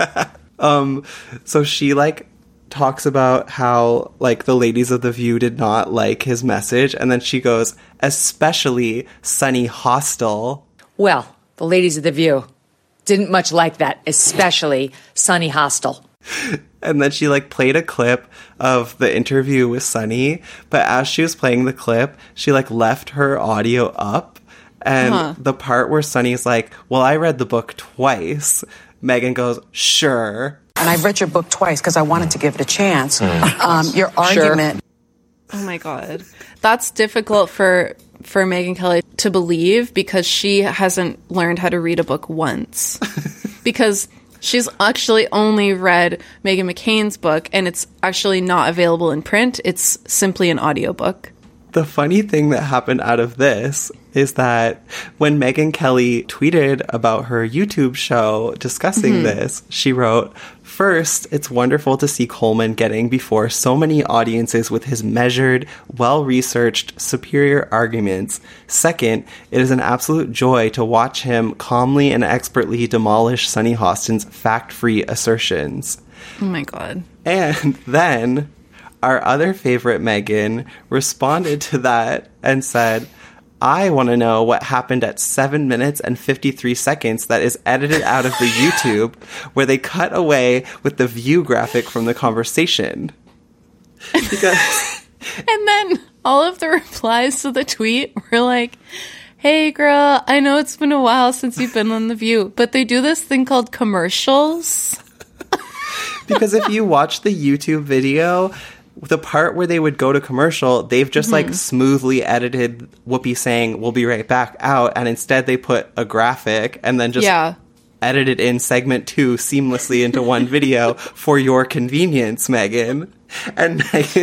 um, so she, like... talks about how, like, the ladies of The View did not like his message, and then she goes, especially Sunny Hostel. Well, the ladies of The View didn't much like that, especially Sunny Hostel. And then she, like, played a clip of the interview with Sunny, but as she was playing the clip, she, like, left her audio up, and huh. the part where Sunny's like, well, I read the book twice, Megyn goes, sure. And I've read your book twice because I wanted to give it a chance. Mm. Um, your argument. Sure. Oh my God. That's difficult for for Megyn Kelly to believe because she hasn't learned how to read a book once. Because she's actually only read Meghan McCain's book and it's actually not available in print. It's simply an audiobook. The funny thing that happened out of this is that when Megyn Kelly tweeted about her YouTube show discussing mm-hmm. this, she wrote, first, it's wonderful to see Coleman getting before so many audiences with his measured, well-researched, superior arguments. Second, it is an absolute joy to watch him calmly and expertly demolish Sunny Hostin's fact-free assertions. Oh my God. And then... our other favorite, Megyn, responded to that and said, I want to know what happened at seven minutes and fifty-three seconds that is edited out of the YouTube where they cut away with the view graphic from the conversation. Because and then all of the replies to the tweet were like, hey, girl, I know it's been a while since you've been on The View, but they do this thing called commercials. Because if you watch the YouTube video... the part where they would go to commercial, they've just, mm-hmm. like, smoothly edited Whoopi saying, we'll be right back out, and instead they put a graphic and then just yeah. edited in segment two seamlessly into one video for your convenience, Megyn. And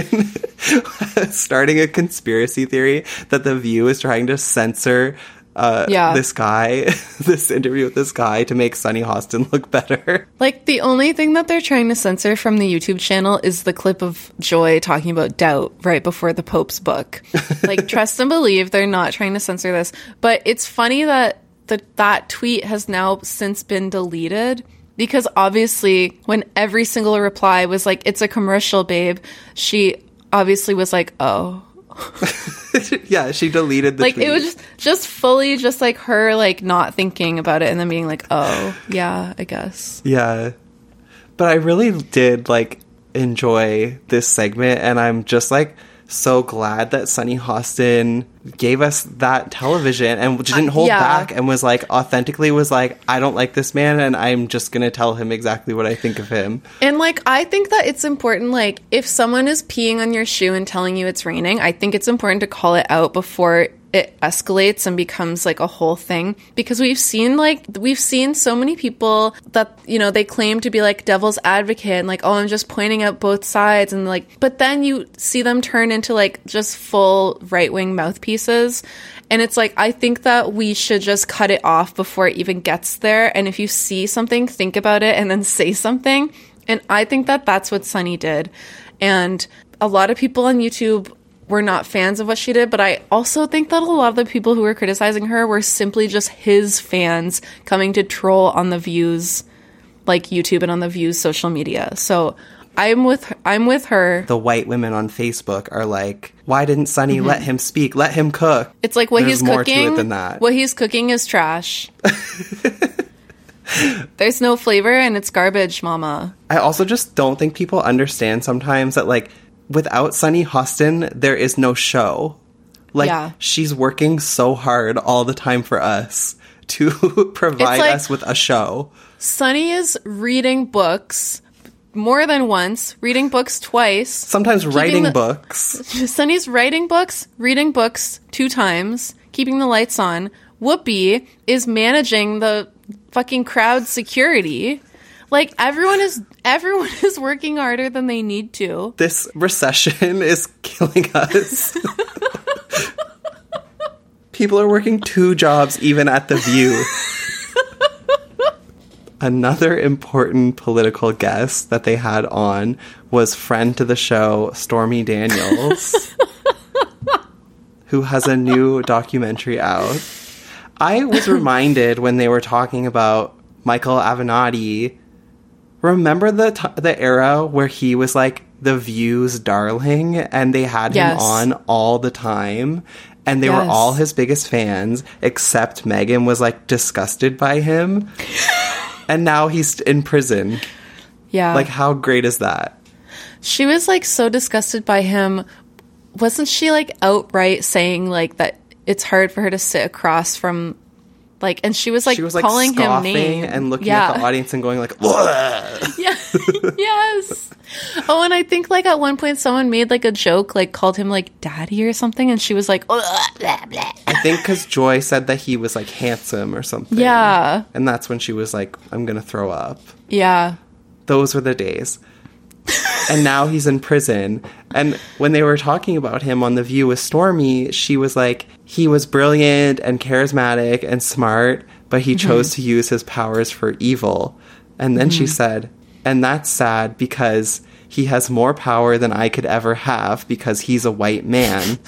Megyn starting a conspiracy theory that The View is trying to censor uh, yeah. this guy, this interview with this guy to make Sunny Hostin look better. Like, the only thing that they're trying to censor from the YouTube channel is the clip of Joy talking about doubt right before the Pope's book. Like, trust and believe, they're not trying to censor this. But it's funny that the, that tweet has now since been deleted because obviously when every single reply was like, it's a commercial, babe, she obviously was like, oh. Yeah, she deleted the like tweet. It was just, just fully just like her like not thinking about it and then being like, oh yeah, I guess. Yeah, but I really did like enjoy this segment, and I'm just like so glad that Sunny Hostin gave us that television and didn't hold Uh, yeah. back and was like, authentically was like, I don't like this man and I'm just going to tell him exactly what I think of him. And, like, I think that it's important, like, if someone is peeing on your shoe and telling you it's raining, I think it's important to call it out before it escalates and becomes, like, a whole thing. Because we've seen, like, we've seen so many people that, you know, they claim to be, like, devil's advocate and, like, oh, I'm just pointing out both sides. And, like, but then you see them turn into, like, just full right-wing mouthpieces. And it's like, I think that we should just cut it off before it even gets there. And if you see something, think about it and then say something. And I think that that's what Sunny did. And a lot of people on YouTube were not fans of what she did, but I also think that a lot of the people who were criticizing her were simply just his fans coming to troll on the Views, like YouTube and on the Views social media. So I'm with I'm with her. The white women on Facebook are like, why didn't Sunny mm-hmm. let him speak? Let him cook. It's like what There's he's more cooking. to it than that. What he's cooking is trash. There's no flavor and it's garbage, mama. I also just don't think people understand sometimes that, like, without Sunny Hostin, there is no show. Like, yeah. she's working so hard all the time for us to provide like, us with a show. Sunny is reading books more than once, reading books twice. Sometimes writing the, books. Sunny's writing books, reading books two times, keeping the lights on. Whoopi is managing the fucking crowd security. Like, everyone is everyone is working harder than they need to. This recession is killing us. People are working two jobs even at The View. Another important political guest that they had on was friend to the show, Stormy Daniels, who has a new documentary out. I was reminded when they were talking about Michael Avenatti. Remember the t- the era where he was like the View's darling and they had yes. him on all the time and they yes. were all his biggest fans, except Megan was like disgusted by him. And now he's in prison. Yeah. Like, how great is that? She was like so disgusted by him. Wasn't she like outright saying like that it's hard for her to sit across from like, and she was like, she was, like calling him names names and looking yeah. at the audience and going like, ugh. Yeah. Yes. Oh, and I think like at one point someone made like a joke, like called him like daddy or something, and she was like, blah, blah, blah. I think because Joy said that he was like handsome or something. Yeah. And that's when she was like, I'm gonna throw up. Yeah. Those were the days. And now he's in prison. And when they were talking about him on The View with Stormy, she was like, he was brilliant and charismatic and smart, but he mm-hmm. chose to use his powers for evil. And then mm-hmm. she said, and that's sad because he has more power than I could ever have because he's a white man.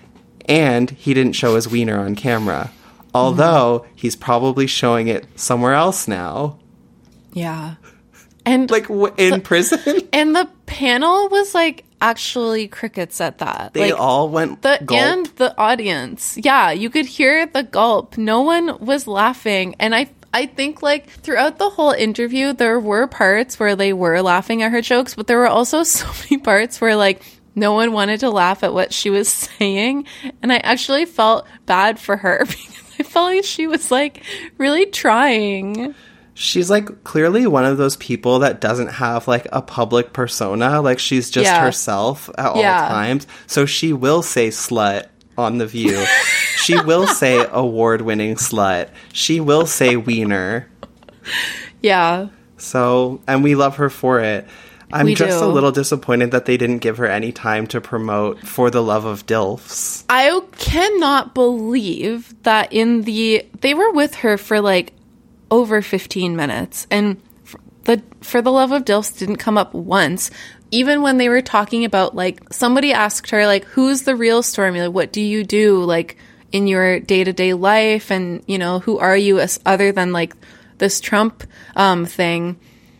And he didn't show his wiener on camera. Although mm-hmm. he's probably showing it somewhere else now. Yeah. And like w- in the, prison. And the panel was like actually crickets at that. They like, all went the gulp. And the audience. Yeah, you could hear the gulp. No one was laughing. And I I think like throughout the whole interview there were parts where they were laughing at her jokes, but there were also so many parts where like no one wanted to laugh at what she was saying. And I actually felt bad for her because I felt like she was like really trying. She's like clearly one of those people that doesn't have like a public persona. Like she's just yeah. herself at yeah. all times. So she will say slut on The View. She will say award-winning slut. She will say wiener. Yeah. So, and we love her for it. I'm we just do. a little disappointed that they didn't give her any time to promote For the Love of Dilfs. I cannot believe that in the... They were with her for like over fifteen minutes. And the For the Love of Dilfs didn't come up once. Even when they were talking about, like, somebody asked her, like, who's the real Stormy? Like, what do you do, like, in your day-to-day life? And, you know, who are you as other than, like, this Trump um, thing?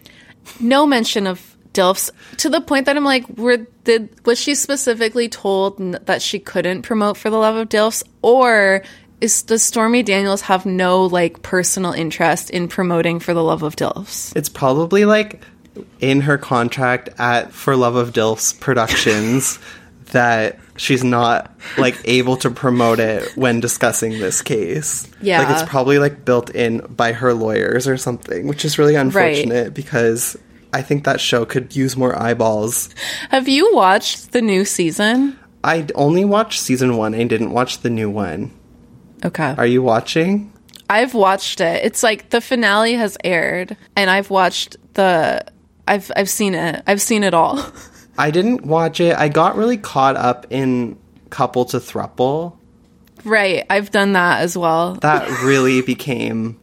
No mention of Dilfs, to the point that I'm like, were, did, was she specifically told n- that she couldn't promote For the Love of Dilfs? Or is, does Stormy Daniels have no, like, personal interest in promoting For the Love of Dilfs? It's probably, like... in her contract at For Love of Dilfs Productions that she's not like able to promote it when discussing this case. Yeah. Like it's probably like built in by her lawyers or something, which is really unfortunate right. because I think that show could use more eyeballs. Have you watched the new season? I only watched season one. I didn't watch the new one. Okay. Are you watching? I've watched it. It's like the finale has aired and I've watched the I've I've seen it. I've seen it all. I didn't watch it. I got really caught up in Couple to Throuple. Right. I've done that as well. That really became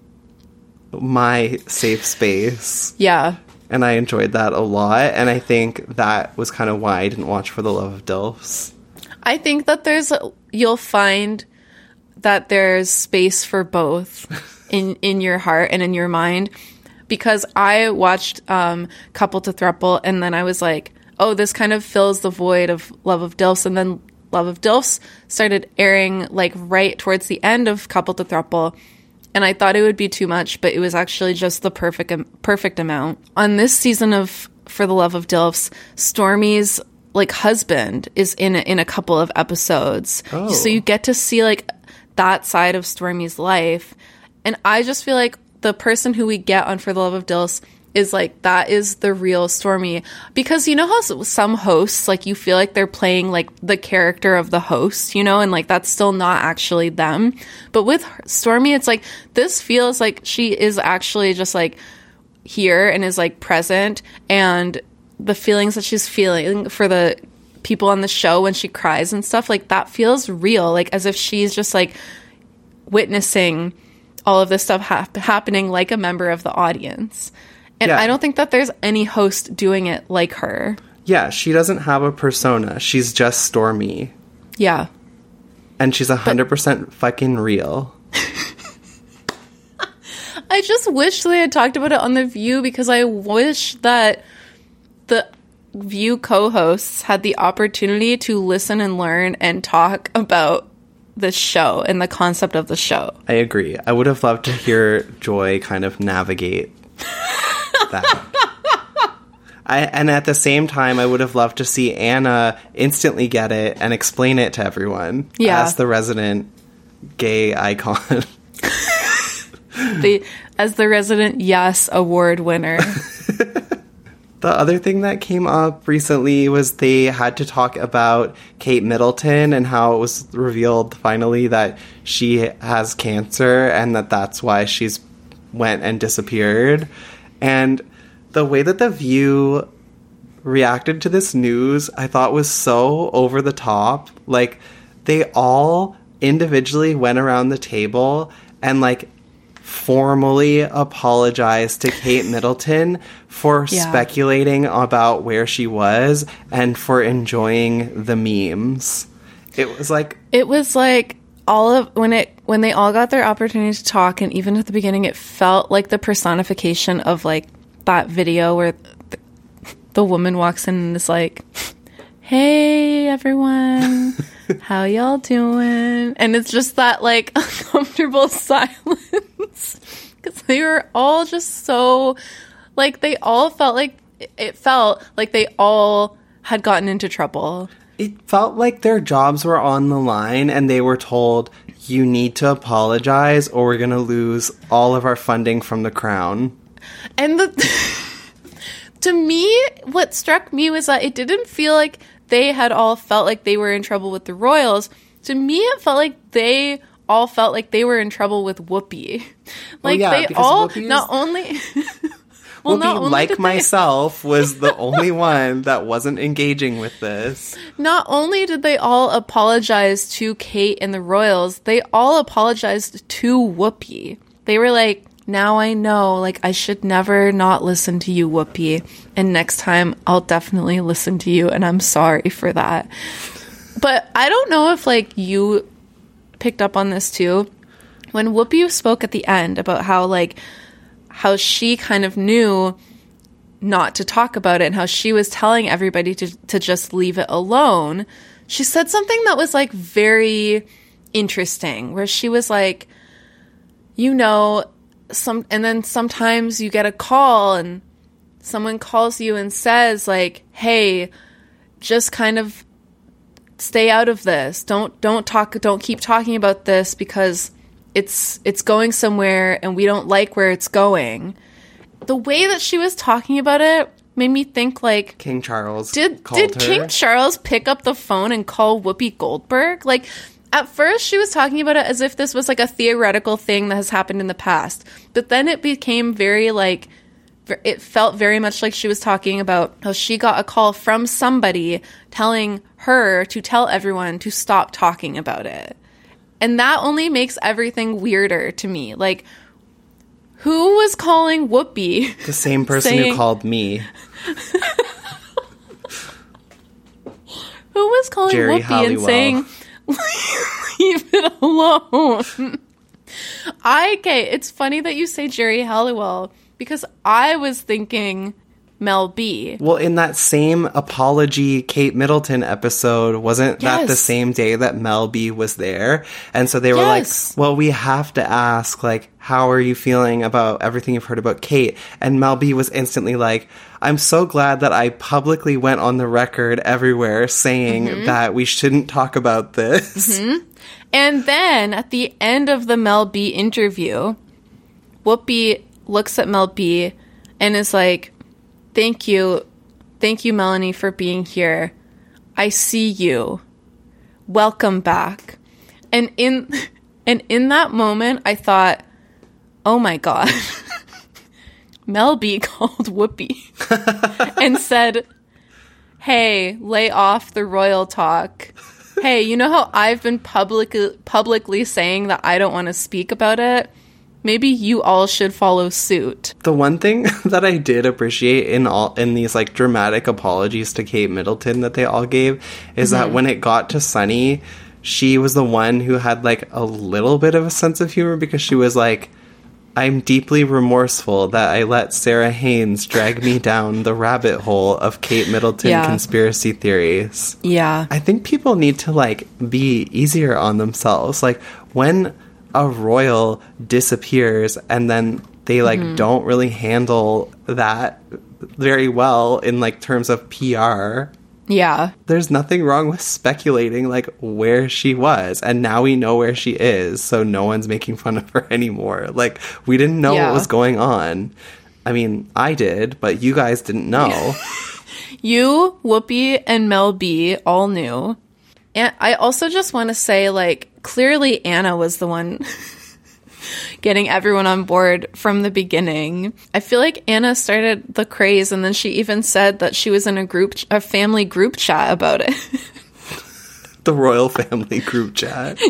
my safe space. Yeah. And I enjoyed that a lot. And I think that was kind of why I didn't watch For the Love of Dilfs. I think that there's, you'll find that there's space for both in, in your heart and in your mind. Because I watched um, Couple to Throuple and then I was like, oh, this kind of fills the void of Love of Dilfs. And then Love of Dilfs started airing like right towards the end of Couple to Throuple. And I thought it would be too much, but it was actually just the perfect perfect amount. On this season of For the Love of Dilfs, Stormy's like husband is in a, in a couple of episodes. Oh. So you get to see like that side of Stormy's life. And I just feel like the person who we get on For the Love of Dilfs is like, that is the real Stormy. Because you know how some hosts, like you feel like they're playing like the character of the host, you know, and like that's still not actually them. But with Stormy, it's like, this feels like she is actually just like here and is like present. And the feelings that she's feeling for the people on the show when she cries and stuff, like that feels real. Like as if she's just like witnessing all of this stuff hap- happening like a member of the audience. And yeah. I don't think that there's any host doing it like her. Yeah, she doesn't have a persona. She's just Stormy. Yeah. And she's one hundred percent but- fucking real. I just wish they had talked about it on The View because I wish that the View co-hosts had the opportunity to listen and learn and talk about the show and the concept of the show. I agree. I would have loved to hear Joy kind of navigate that. I, and at the same time, I would have loved to see Anna instantly get it and explain it to everyone yeah. as the resident gay icon. the as the resident Yes Award winner. The other thing that came up recently was they had to talk about Kate Middleton and how it was revealed finally that she has cancer and that that's why she's went and disappeared. And the way that The View reacted to this news, I thought was so over the top. Like, they all individually went around the table and, like, formally apologized to Kate Middleton for yeah. speculating about where she was and for enjoying the memes. It was like... It was like... all of when it when they all got their opportunity to talk, and even at the beginning it felt like the personification of like that video where the, the woman walks in and is like, hey everyone, how y'all doing? And it's just that like uncomfortable silence because they were all just so like they all felt like it felt like they all had gotten into trouble. It felt like their jobs were on the line and they were told, you need to apologize or we're going to lose all of our funding from the Crown. And the to me, what struck me was that it didn't feel like they had all felt like they were in trouble with the royals. To me, it felt like they all felt like they were in trouble with Whoopi. Like, oh, yeah, they all, Whoopi not only... Well, Whoopi, not only like myself, they... was the only one that wasn't engaging with this. Not only did they all apologize to Kate and the royals, they all apologized to Whoopi. They were like, now I know, like, I should never not listen to you, Whoopi. And next time, I'll definitely listen to you, and I'm sorry for that. But I don't know if, like, you picked up on this, too. When Whoopi spoke at the end about how, like, how she kind of knew not to talk about it and how she was telling everybody to, to just leave it alone, she said something that was, like, very interesting, where she was like, you know, some, and then sometimes you get a call and someone calls you and says, like, hey, just kind of stay out of this. Don't don't talk don't keep talking about this because it's it's going somewhere and we don't like where it's going. The way that she was talking about it made me think like King Charles did called did her. King Charles pick up the phone and call Whoopi Goldberg? Like, at first she was talking about it as if this was like a theoretical thing that has happened in the past, but then it became very like it felt very much like she was talking about how she got a call from somebody telling her to tell everyone to stop talking about it, and that only makes everything weirder to me. Like, who was calling Whoopi? The same person saying, who called me. Who was calling Jerry Whoopi Halliwell. and saying, leave it alone? I, okay, it's funny that you say Jerry Halliwell because I was thinking Mel B. Well, in that same apology Kate Middleton episode, wasn't Yes. that the same day that Mel B was there? And so they were Yes. like, well, we have to ask, like, how are you feeling about everything you've heard about Kate? And Mel B was instantly like, I'm so glad that I publicly went on the record everywhere saying Mm-hmm. that we shouldn't talk about this. Mm-hmm. And then at the end of the Mel B interview, Whoopi looks at Mel B and is like, Thank you. Thank you, Melanie, for being here. I see you. Welcome back. And in and in that moment, I thought, oh my God. Mel B called Whoopi and said, hey, lay off the royal talk. Hey, you know how I've been public, publicly saying that I don't want to speak about it? Maybe you all should follow suit. The one thing that I did appreciate in all in these like dramatic apologies to Kate Middleton that they all gave is Mm-hmm. that when it got to Sunny, she was the one who had like a little bit of a sense of humor because she was like, I'm deeply remorseful that I let Sarah Haynes drag me down the rabbit hole of Kate Middleton Yeah. conspiracy theories. Yeah. I think people need to like be easier on themselves. Like when a royal disappears and then they like Mm-hmm. don't really handle that very well in like terms of P R. Yeah. There's nothing wrong with speculating like where she was, and now we know where she is, so no one's making fun of her anymore. Like we didn't know Yeah. what was going on. I mean, I did, but you guys didn't know. You, Whoopi, and Mel B all knew. And I also just want to say, like, clearly Anna was the one getting everyone on board from the beginning. I feel like Anna started the craze, and then she even said that she was in a group, a family group chat about it. The royal family group chat.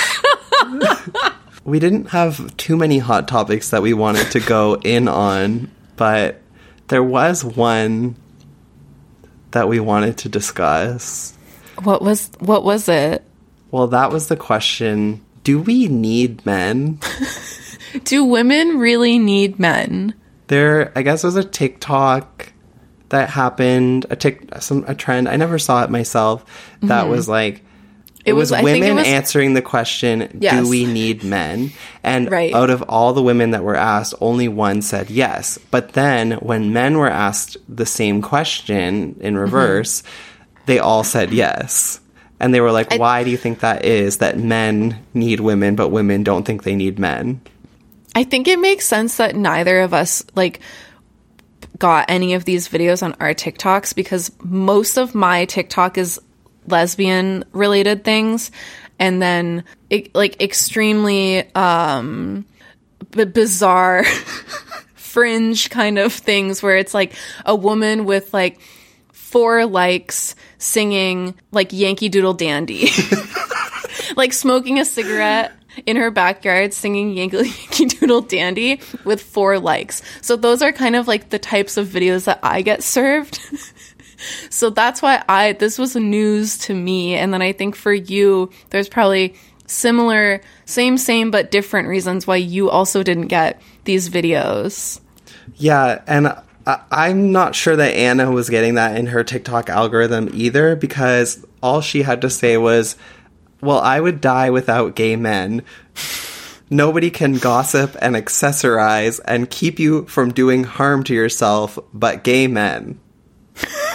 We didn't have too many hot topics that we wanted to go in on, but there was one that we wanted to discuss. What was what was it? Well, that was the question, do we need men? Do women really need men? There, I guess, was a TikTok that happened, a tick, some a trend. I never saw it myself. That Mm-hmm. was like, It it was, was- I think it women was- answering the question, Yes. do we need men? And Right. out of all the women that were asked, only one said yes. But then when men were asked the same question Mm-hmm. in reverse, they all said yes. And they were like, I- why do you think that is, that men need women, but women don't think they need men? I think it makes sense that neither of us like got any of these videos on our TikToks because most of my TikTok is lesbian related things, and then it, like extremely um b- bizarre fringe kind of things where it's like a woman with like four likes singing like Yankee Doodle Dandy. Like smoking a cigarette in her backyard singing Yankee, Yankee Doodle Dandy with four likes. So those are kind of like the types of videos that I get served. So that's why I this was news to me. And then I think for you, there's probably similar, same, same, but different reasons why you also didn't get these videos. Yeah, and I- I'm not sure that Anna was getting that in her TikTok algorithm either, because all she had to say was, well, I would die without gay men. Nobody can gossip and accessorize and keep you from doing harm to yourself but gay men.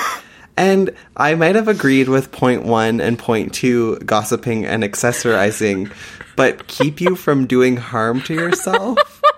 And I might have agreed with point one and point two, gossiping and accessorizing, but keep you from doing harm to yourself?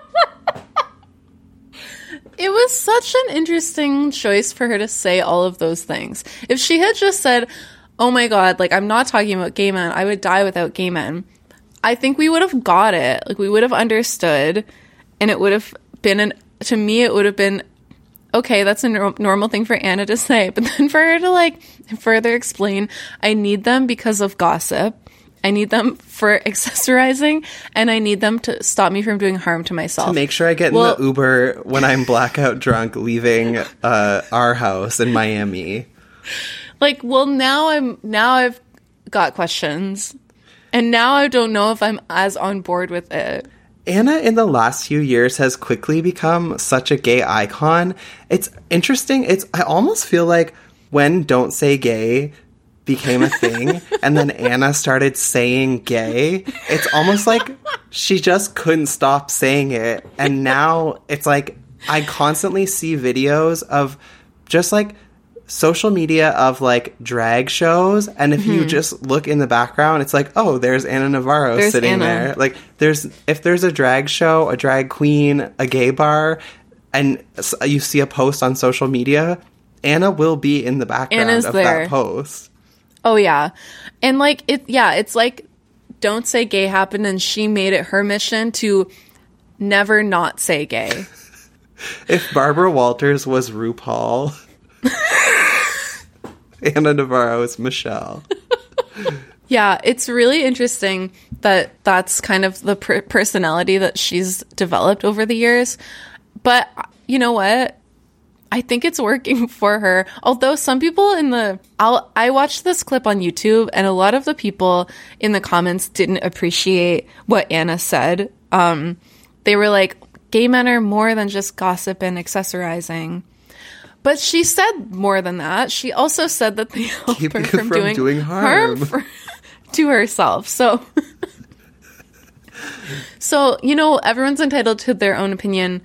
It was such an interesting choice for her to say all of those things. If she had just said, oh my God, like, I'm not talking about gay men, I would die without gay men, I think we would have got it. Like, we would have understood, and it would have been, an, to me, it would have been, okay, that's a nor- normal thing for Anna to say. But then for her to, like, further explain, I need them because of gossip. I need them for accessorizing, and I need them to stop me from doing harm to myself. To make sure I get in well, the Uber when I'm blackout drunk leaving uh, our house in Miami. Like, well, now I'm now I've got questions, and now I don't know if I'm as on board with it. Anna, in the last few years, has quickly become such a gay icon. It's interesting. It's I almost feel like when Don't Say Gay became a thing, and then Anna started saying gay, it's almost like she just couldn't stop saying it. And now it's like I constantly see videos of just like social media of like drag shows, and if mm-hmm. you just look in the background, it's like, oh, there's Anna Navarro there's sitting Anna. there. Like, there's if there's a drag show, a drag queen, a gay bar, and you see a post on social media, Anna will be in the background Anna's of there. that post. Oh, yeah. And, like, it, yeah, it's like Don't Say Gay happened, and she made it her mission to never not say gay. If Barbara Walters was RuPaul, Anna Navarro is Michelle. Yeah, it's really interesting that that's kind of the per- personality that she's developed over the years. But you know what? I think it's working for her. Although some people in the... I'll, I watched this clip on YouTube, and a lot of the people in the comments didn't appreciate what Anna said. Um, they were like, gay men are more than just gossip and accessorizing. But she said more than that. She also said that they help Keep her you from, from doing, doing harm, harm for, to herself. So, so, you know, everyone's entitled to their own opinion.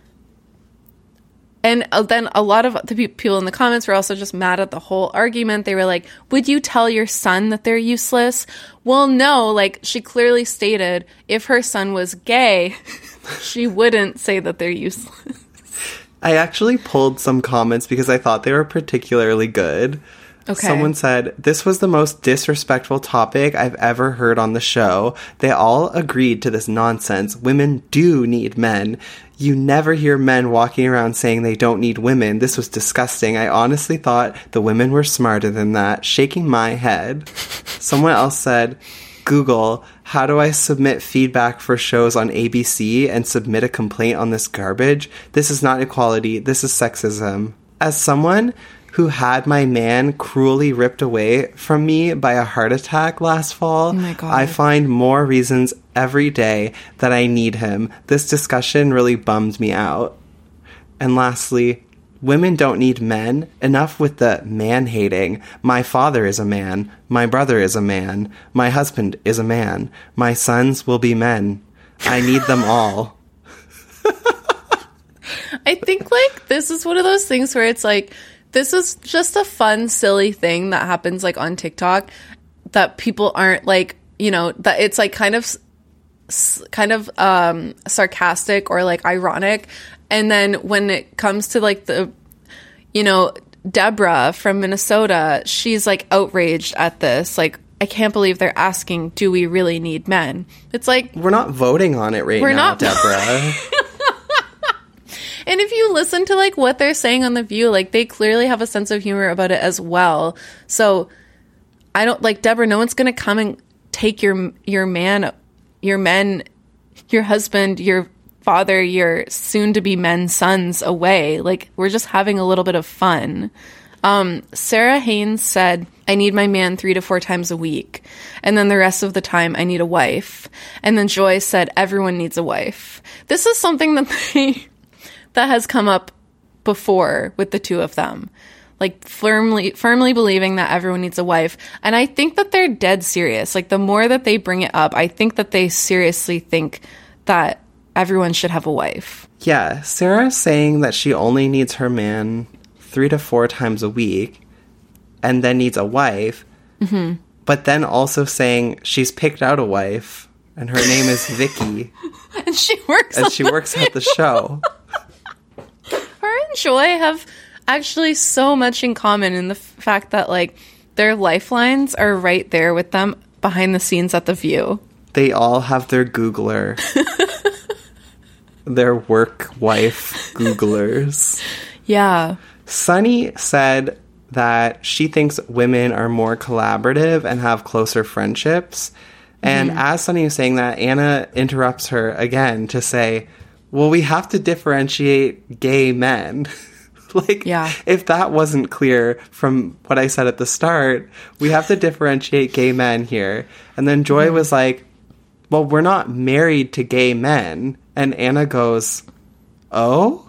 And then a lot of the people in the comments were also just mad at the whole argument. They were like, would you tell your son that they're useless? Well, no, like, she clearly stated if her son was gay, she wouldn't say that they're useless. I actually pulled some comments because I thought they were particularly good. Okay. Someone said, this was the most disrespectful topic I've ever heard on the show. They all agreed to this nonsense. Women do need men. You never hear men walking around saying they don't need women. This was disgusting. I honestly thought the women were smarter than that. Shaking my head. Someone else said, Google, how do I submit feedback for shows on A B C and submit a complaint on this garbage? This is not equality. This is sexism. As someone who had my man cruelly ripped away from me by a heart attack last fall, oh my God. I find more reasons every day that I need him. This discussion really bummed me out. And lastly, women don't need men. Enough with the man-hating. My father is a man. My brother is a man. My husband is a man. My sons will be men. I need them all. I think, like, this is one of those things where it's like, this is just a fun, silly thing that happens, like, on TikTok that people aren't, like, you know, that it's, like, kind of, kind of um, sarcastic or, like, ironic. And then when it comes to, like, the, you know, Deborah from Minnesota, she's, like, outraged at this. Like, I can't believe they're asking, do we really need men? It's like... We're not voting on it right we're now, not Deborah. And if you listen to, like, what they're saying on The View, like, they clearly have a sense of humor about it as well. So, I don't, like, Deborah, no one's going to come and take your your man, your men, your husband, your father, your soon-to-be men sons away. Like, we're just having a little bit of fun. Um, Sarah Haynes said, I need my man three to four times a week. And then the rest of the time, I need a wife. And then Joy said, everyone needs a wife. This is something that they... that has come up before with the two of them, like firmly, firmly believing that everyone needs a wife. And I think that they're dead serious. Like, the more that they bring it up, I think that they seriously think that everyone should have a wife. Yeah, Sarah saying that she only needs her man three to four times a week. and then needs a wife, mm-hmm. but then also saying she's picked out a wife and her name is Vicky. And she works and on she the works at the show. Her and Joy have actually so much in common in the f- fact that, like, their lifelines are right there with them behind the scenes at The View. They all have their Googler. Their work wife Googlers. Yeah. Sunny said that she thinks women are more collaborative and have closer friendships. And mm-hmm. as Sunny was saying that, Anna interrupts her again to say, well, we have to differentiate gay men. Like, yeah. if that wasn't clear from what I said at the start, we have to differentiate gay men here. And then Joy mm-hmm. was like, well, we're not married to gay men. And Anna goes, oh?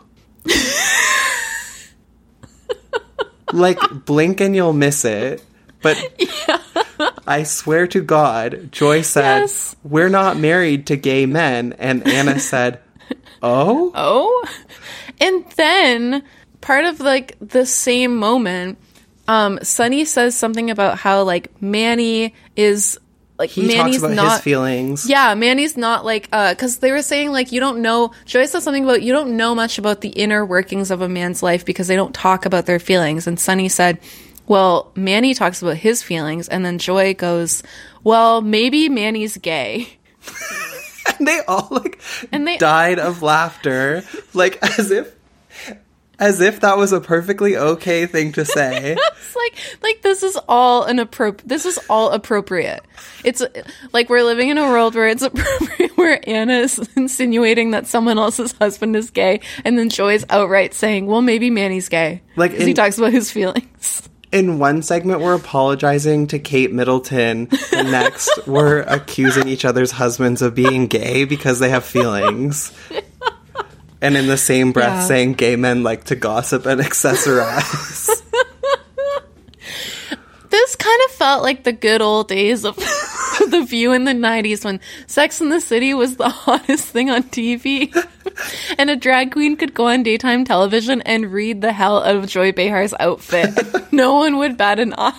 Like, blink and you'll miss it. But yeah. I swear to God, Joy said, yes. we're not married to gay men. And Anna said, oh? Oh? And then, part of, like, the same moment, um, Sunny says something about how, like, Manny is... Like, he Manny's talks about not, his feelings. Yeah, Manny's not, like, uh, because they were saying, like, you don't know, Joy said something about, you don't know much about the inner workings of a man's life because they don't talk about their feelings. And Sunny said, well, Manny talks about his feelings. And then Joy goes, well, maybe Manny's gay. And they all, like, and they died of laughter, like, as if, as if that was a perfectly okay thing to say. It's like, like this is all an appro- This is all appropriate. It's like we're living in a world where it's appropriate, where Anna is insinuating that someone else's husband is gay, and then Joy's outright saying, "Well, maybe Manny's gay," like because he talks about his feelings. In one segment, we're apologizing to Kate Middleton. The next, we're accusing each other's husbands of being gay because they have feelings. And in the same breath, yeah. saying gay men like to gossip and accessorize. This kind of felt like the good old days of The View in the nineties when Sex and the City was the hottest thing on T V. And a drag queen could go on daytime television and read the hell out of Joy Behar's outfit. No one would bat an eye.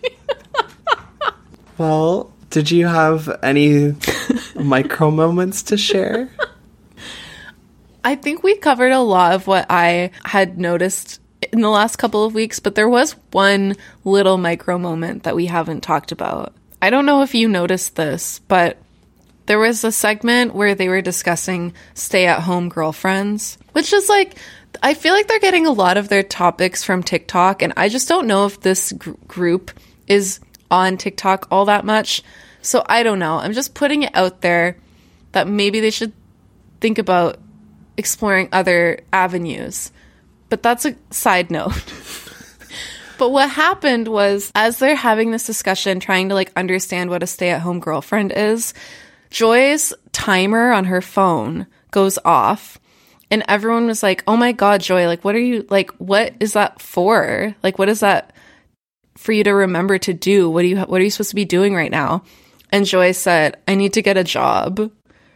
Well, did you have any micro moments to share? I think we covered a lot of what I had noticed in the last couple of weeks, but there was one little micro moment that we haven't talked about. I don't know if you noticed this, but there was a segment where they were discussing stay-at-home girlfriends, which is like, I feel like they're getting a lot of their topics from TikTok, and I just don't know if this gr- group is on TikTok all that much. So I don't know. I'm just putting it out there that maybe they should think about exploring other avenues. But that's a side note. But what happened was, as they're having this discussion, trying to like understand what a stay-at-home girlfriend is, Joy's timer on her phone goes off. And everyone was like, oh my God, Joy, like, what are you, like, what is that for? Like, what is that for you to remember to do? What do you, what are you supposed to be doing right now? And Joy said, I need to get a job.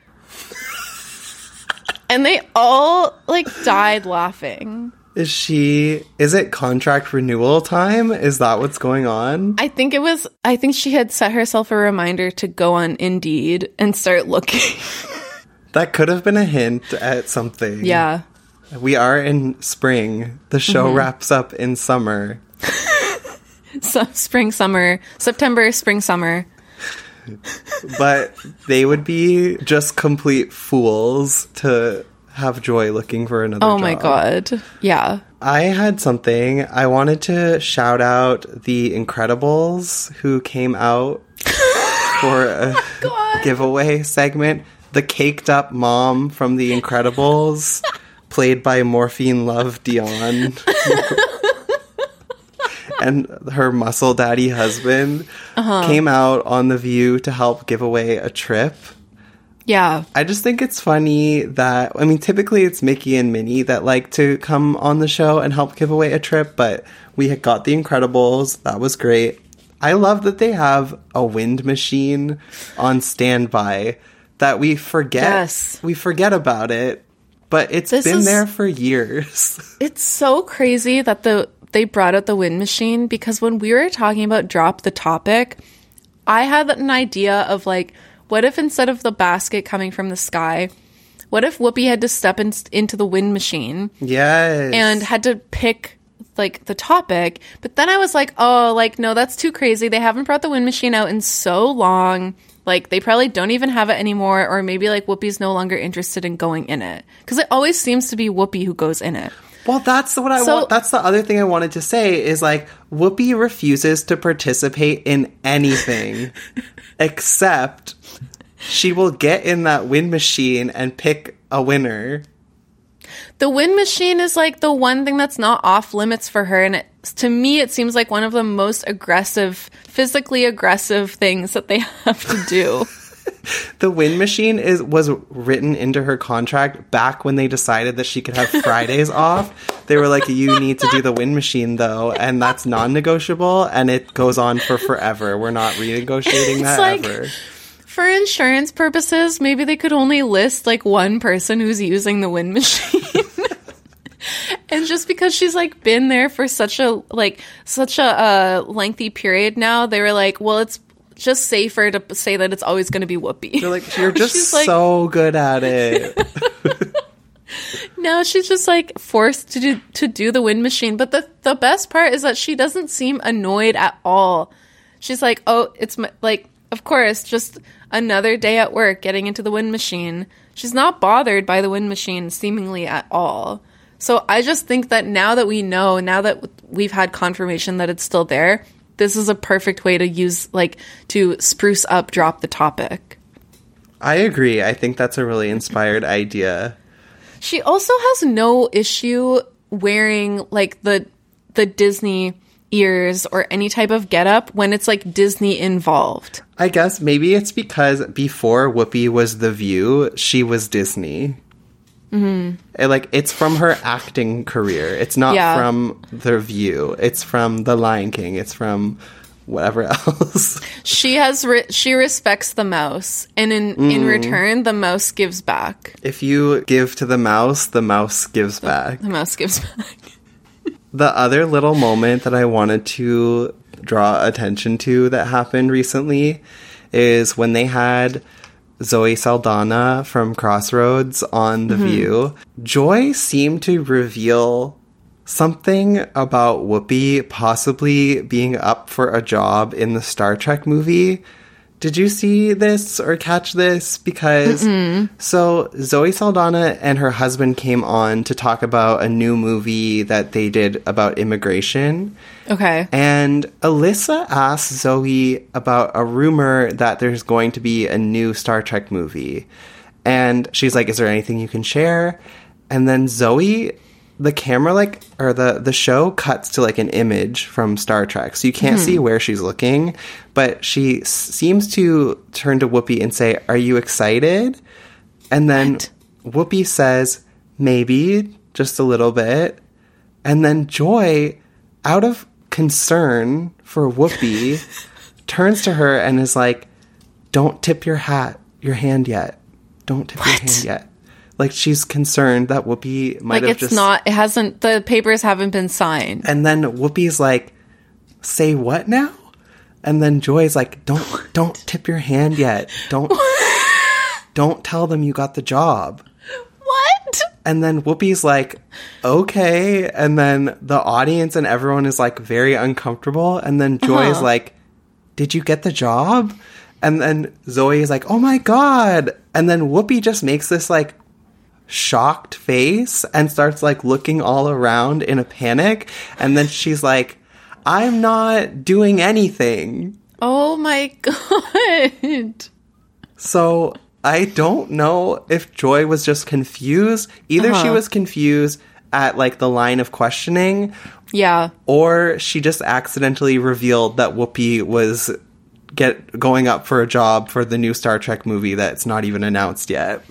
And they all, like, died laughing. Is she, is it contract renewal time? Is that what's going on? I think it was, I think she had set herself a reminder to go on Indeed and start looking. That could have been a hint at something. Yeah. We are in spring. The show mm-hmm. wraps up in summer. So, spring, summer, September, spring, summer. But they would be just complete fools to have Joy looking for another oh job. My God. Yeah. I had something. I wanted to shout out The Incredibles, who came out for a oh giveaway segment. The caked up mom from The Incredibles, played by Morphine Love Dion. And her muscle daddy husband uh-huh. came out on The View to help give away a trip. Yeah. I just think it's funny that, I mean, typically it's Mickey and Minnie that like to come on the show and help give away a trip, but we had got The Incredibles. That was great. I love that they have a wind machine on standby that we forget. Yes. We forget about it, but it's this been is, there for years. It's so crazy that the they brought out the wind machine, because when we were talking about Drop the Topic, I had an idea of like, what if instead of the basket coming from the sky, what if Whoopi had to step in, into the wind machine? Yes. And had to pick like the topic. But then I was like, oh, like, no, that's too crazy. They haven't brought the wind machine out in so long. Like, they probably don't even have it anymore. Or maybe like Whoopi's no longer interested in going in it. Because it always seems to be Whoopi who goes in it. Well, that's what I So- want. That's the other thing I wanted to say is like Whoopi refuses to participate in anything except she will get in that wind machine and pick a winner. The wind machine is like the one thing that's not off limits for her. And it, to me, it seems like one of the most aggressive, physically aggressive things that they have to do. The wind machine is was written into her contract back when they decided that she could have Fridays off. They were like, you need to do the wind machine, though, and that's non-negotiable, and it goes on for forever. We're not renegotiating that like, ever. For insurance purposes, maybe they could only list like one person who's using the wind machine. And just because she's like been there for such a like such a uh, lengthy period now, they were like, well, it's just safer to say that it's always going to be Whoopi. You're like, you're just She's like- so good at it. Now she's just like forced to do to do the wind machine. But the the best part is that she doesn't seem annoyed at all. She's like, oh, it's my, like, of course, just another day at work getting into the wind machine. She's not bothered by the wind machine seemingly at all. So I just think that now that we know, now that we've had confirmation that it's still there, this is a perfect way to use, like, to spruce up Drop the Topic. I agree. I think that's a really inspired idea. She also has no issue wearing, like, the the Disney ears or any type of getup when it's, like, Disney involved. I guess maybe it's because before Whoopi was The View, she was Disney. Mm-hmm. It, like, it's from her acting career. It's not Yeah. from The View. It's from The Lion King. It's from whatever else. She has re- she respects the mouse, and in Mm. in return, the mouse gives back. If you give to the mouse, the mouse gives back. The mouse gives back. The other little moment that I wanted to draw attention to that happened recently is when they had Zoe Saldana from Crossroads on The View. Joy seemed to reveal something about Whoopi possibly being up for a job in the Star Trek movie. Did you see this or catch this? Because Mm-mm. so Zoe Saldana and her husband came on to talk about a new movie that they did about immigration. Okay. And Alyssa asked Zoe about a rumor that there's going to be a new Star Trek movie. And she's like, is there anything you can share? And then Zoe, the camera, like, or the, the show cuts to, like, an image from Star Trek. So you can't mm-hmm. see where she's looking. But she s- seems to turn to Whoopi and say, are you excited? And then what? Whoopi says, maybe, just a little bit. And then Joy, out of concern for Whoopi, turns to her and is like, don't tip your hat, your hand yet. Don't tip what? your hand yet. Like, she's concerned that Whoopi might like have it's just... not, it hasn't, the papers haven't been signed. And then Whoopi's like, say what now? And then Joy's like, don't, don't tip your hand yet. Don't, don't tell them you got the job. What? And then Whoopi's like, okay. And then the audience and everyone is like very uncomfortable. And then Joy's uh-huh. like, did you get the job? And then Zoe is like, oh my God. And then Whoopi just makes this like shocked face and starts like looking all around in a panic. And then she's like, I'm not doing anything. Oh my God. So I don't know if Joy was just confused. Either uh-huh. she was confused at like the line of questioning. Yeah. Or she just accidentally revealed that Whoopi was get going up for a job for the new Star Trek movie that's not even announced yet.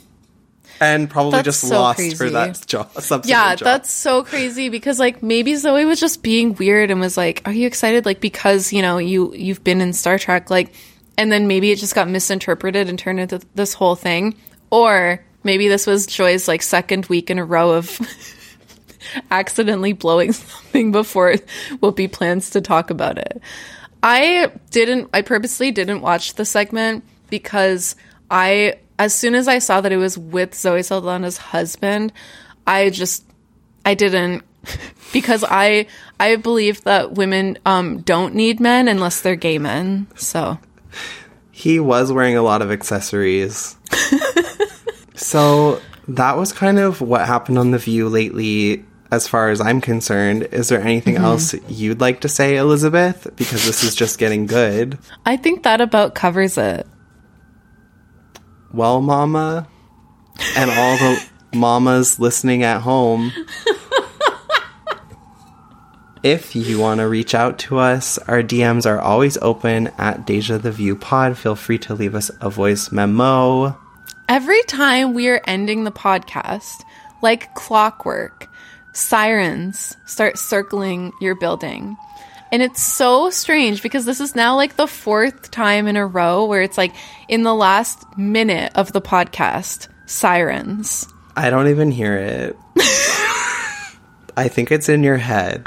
And probably that's just so lost crazy. for that job. Subsequent yeah, job. That's so crazy because like maybe Zoe was just being weird and was like, "Are you excited?" Like because you know you you've been in Star Trek, like, and then maybe it just got misinterpreted and turned into this whole thing, or maybe this was Joy's like second week in a row of accidentally blowing something before Whoopi plans to talk about it. I didn't, I purposely didn't watch the segment because I, as soon as I saw that it was with Zoe Saldana's husband, I just, I didn't, because I, I believe that women um, don't need men unless they're gay men, so. He was wearing a lot of accessories. So that was kind of what happened on The View lately, as far as I'm concerned. Is there anything mm-hmm. else you'd like to say, Elizabeth? Because this is just getting good. I think that about covers it. Well, Mama, and all the mamas listening at home, if you want to reach out to us, our D Ms are always open at Deja the View Pod. Feel free to leave us a voice memo. Every time we are ending the podcast, like clockwork, sirens start circling your building. And it's so strange because this is now like the fourth time in a row where it's like in the last minute of the podcast, sirens. I don't even hear it. I think it's in your head.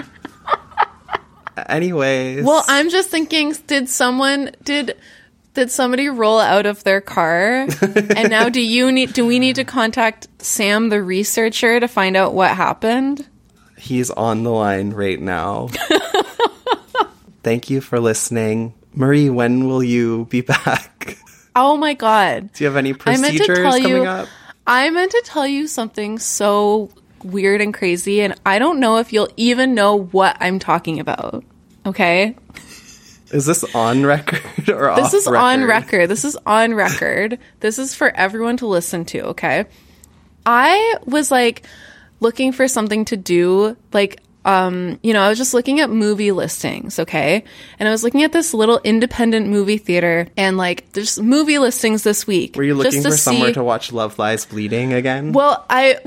Anyways. Well, I'm just thinking, did someone, did... Did somebody roll out of their car? And now do you need, do we need to contact Sam, the researcher, to find out what happened? He's on the line right now. Thank you for listening. Marie, when will you be back? Oh my God. Do you have any procedures coming you, up? I meant to tell you something so weird and crazy, and I don't know if you'll even know what I'm talking about. Okay? Is this on record or off record? This is on record. This is on record. This is for everyone to listen to, okay? I was, like, looking for something to do. Like, um, you know, I was just looking at movie listings, okay? And I was looking at this little independent movie theater, and, like, there's movie listings this week. Were you looking for see... somewhere to watch Love Lies Bleeding again? Well, I...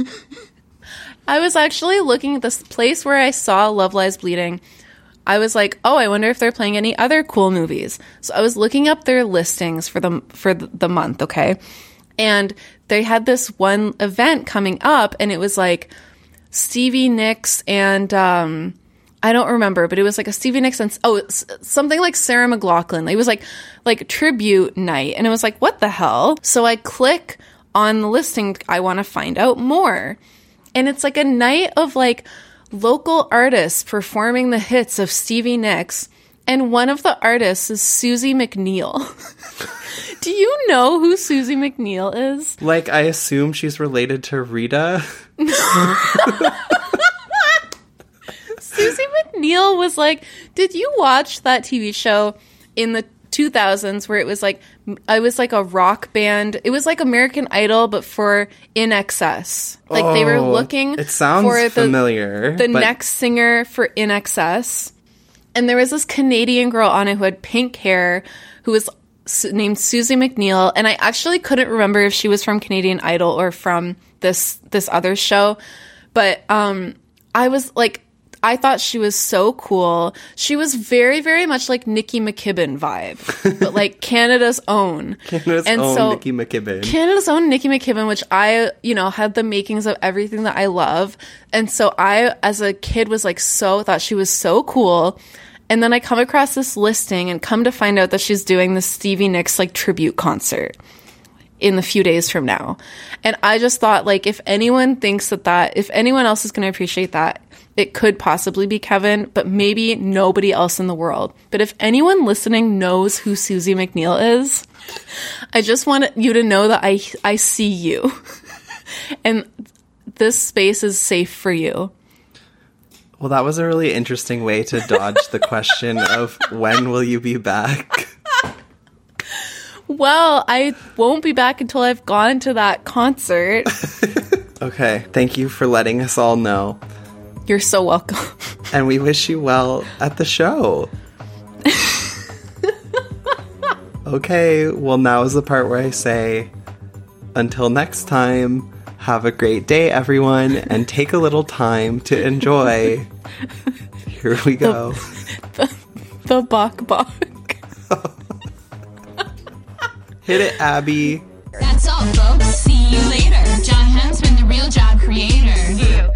I was actually looking at this place where I saw Love Lies Bleeding. I was like, oh, I wonder if they're playing any other cool movies. So I was looking up their listings for the for the month, okay? And they had this one event coming up, and it was like Stevie Nicks and um, I don't remember, but it was like a Stevie Nicks and oh, it's something like Sarah McLachlan. It was like like tribute night, and it was like, what the hell? So I click on the listing. I want to find out more, and it's like a night of like local artists performing the hits of Stevie Nicks, and one of the artists is Susie McNeil. Do you know who Susie McNeil is? Like, I assume she's related to Rita. Susie McNeil was like, did you watch that T V show in the two thousands where it was like, I was like a rock band. It was like American Idol, but for In Excess. Like oh, they were looking it sounds for the, familiar, the but... next singer for In Excess. And there was this Canadian girl on it who had pink hair who was named Susie McNeil. And I actually couldn't remember if she was from Canadian Idol or from this, this other show. But um, I was like, I thought she was so cool. She was very, very much like Nikki McKibben vibe, but like Canada's own. Canada's and own so, Nikki McKibben. Canada's own Nikki McKibben, which I, you know, had the makings of everything that I love. And so I, as a kid, was like so, thought she was so cool. And then I come across this listing and come to find out that she's doing the Stevie Nicks like tribute concert in the few days from now. And I just thought, like, if anyone thinks that that, if anyone else is going to appreciate that, it could possibly be Kevin, but maybe nobody else in the world. But if anyone listening knows who Susie McNeil is, I just want you to know that I I see you. And this space is safe for you. Well, that was a really interesting way to dodge the question of when will you be back? Well, I won't be back until I've gone to that concert. Okay, thank you for letting us all know. You're so welcome. And we wish you well at the show. Okay, well, now is the part where I say, until next time, have a great day, everyone, and take a little time to enjoy. Here we go. The, the, the bok bok. Hit it, Abby. That's all, folks. See you later. John Huntsman, the real job creator.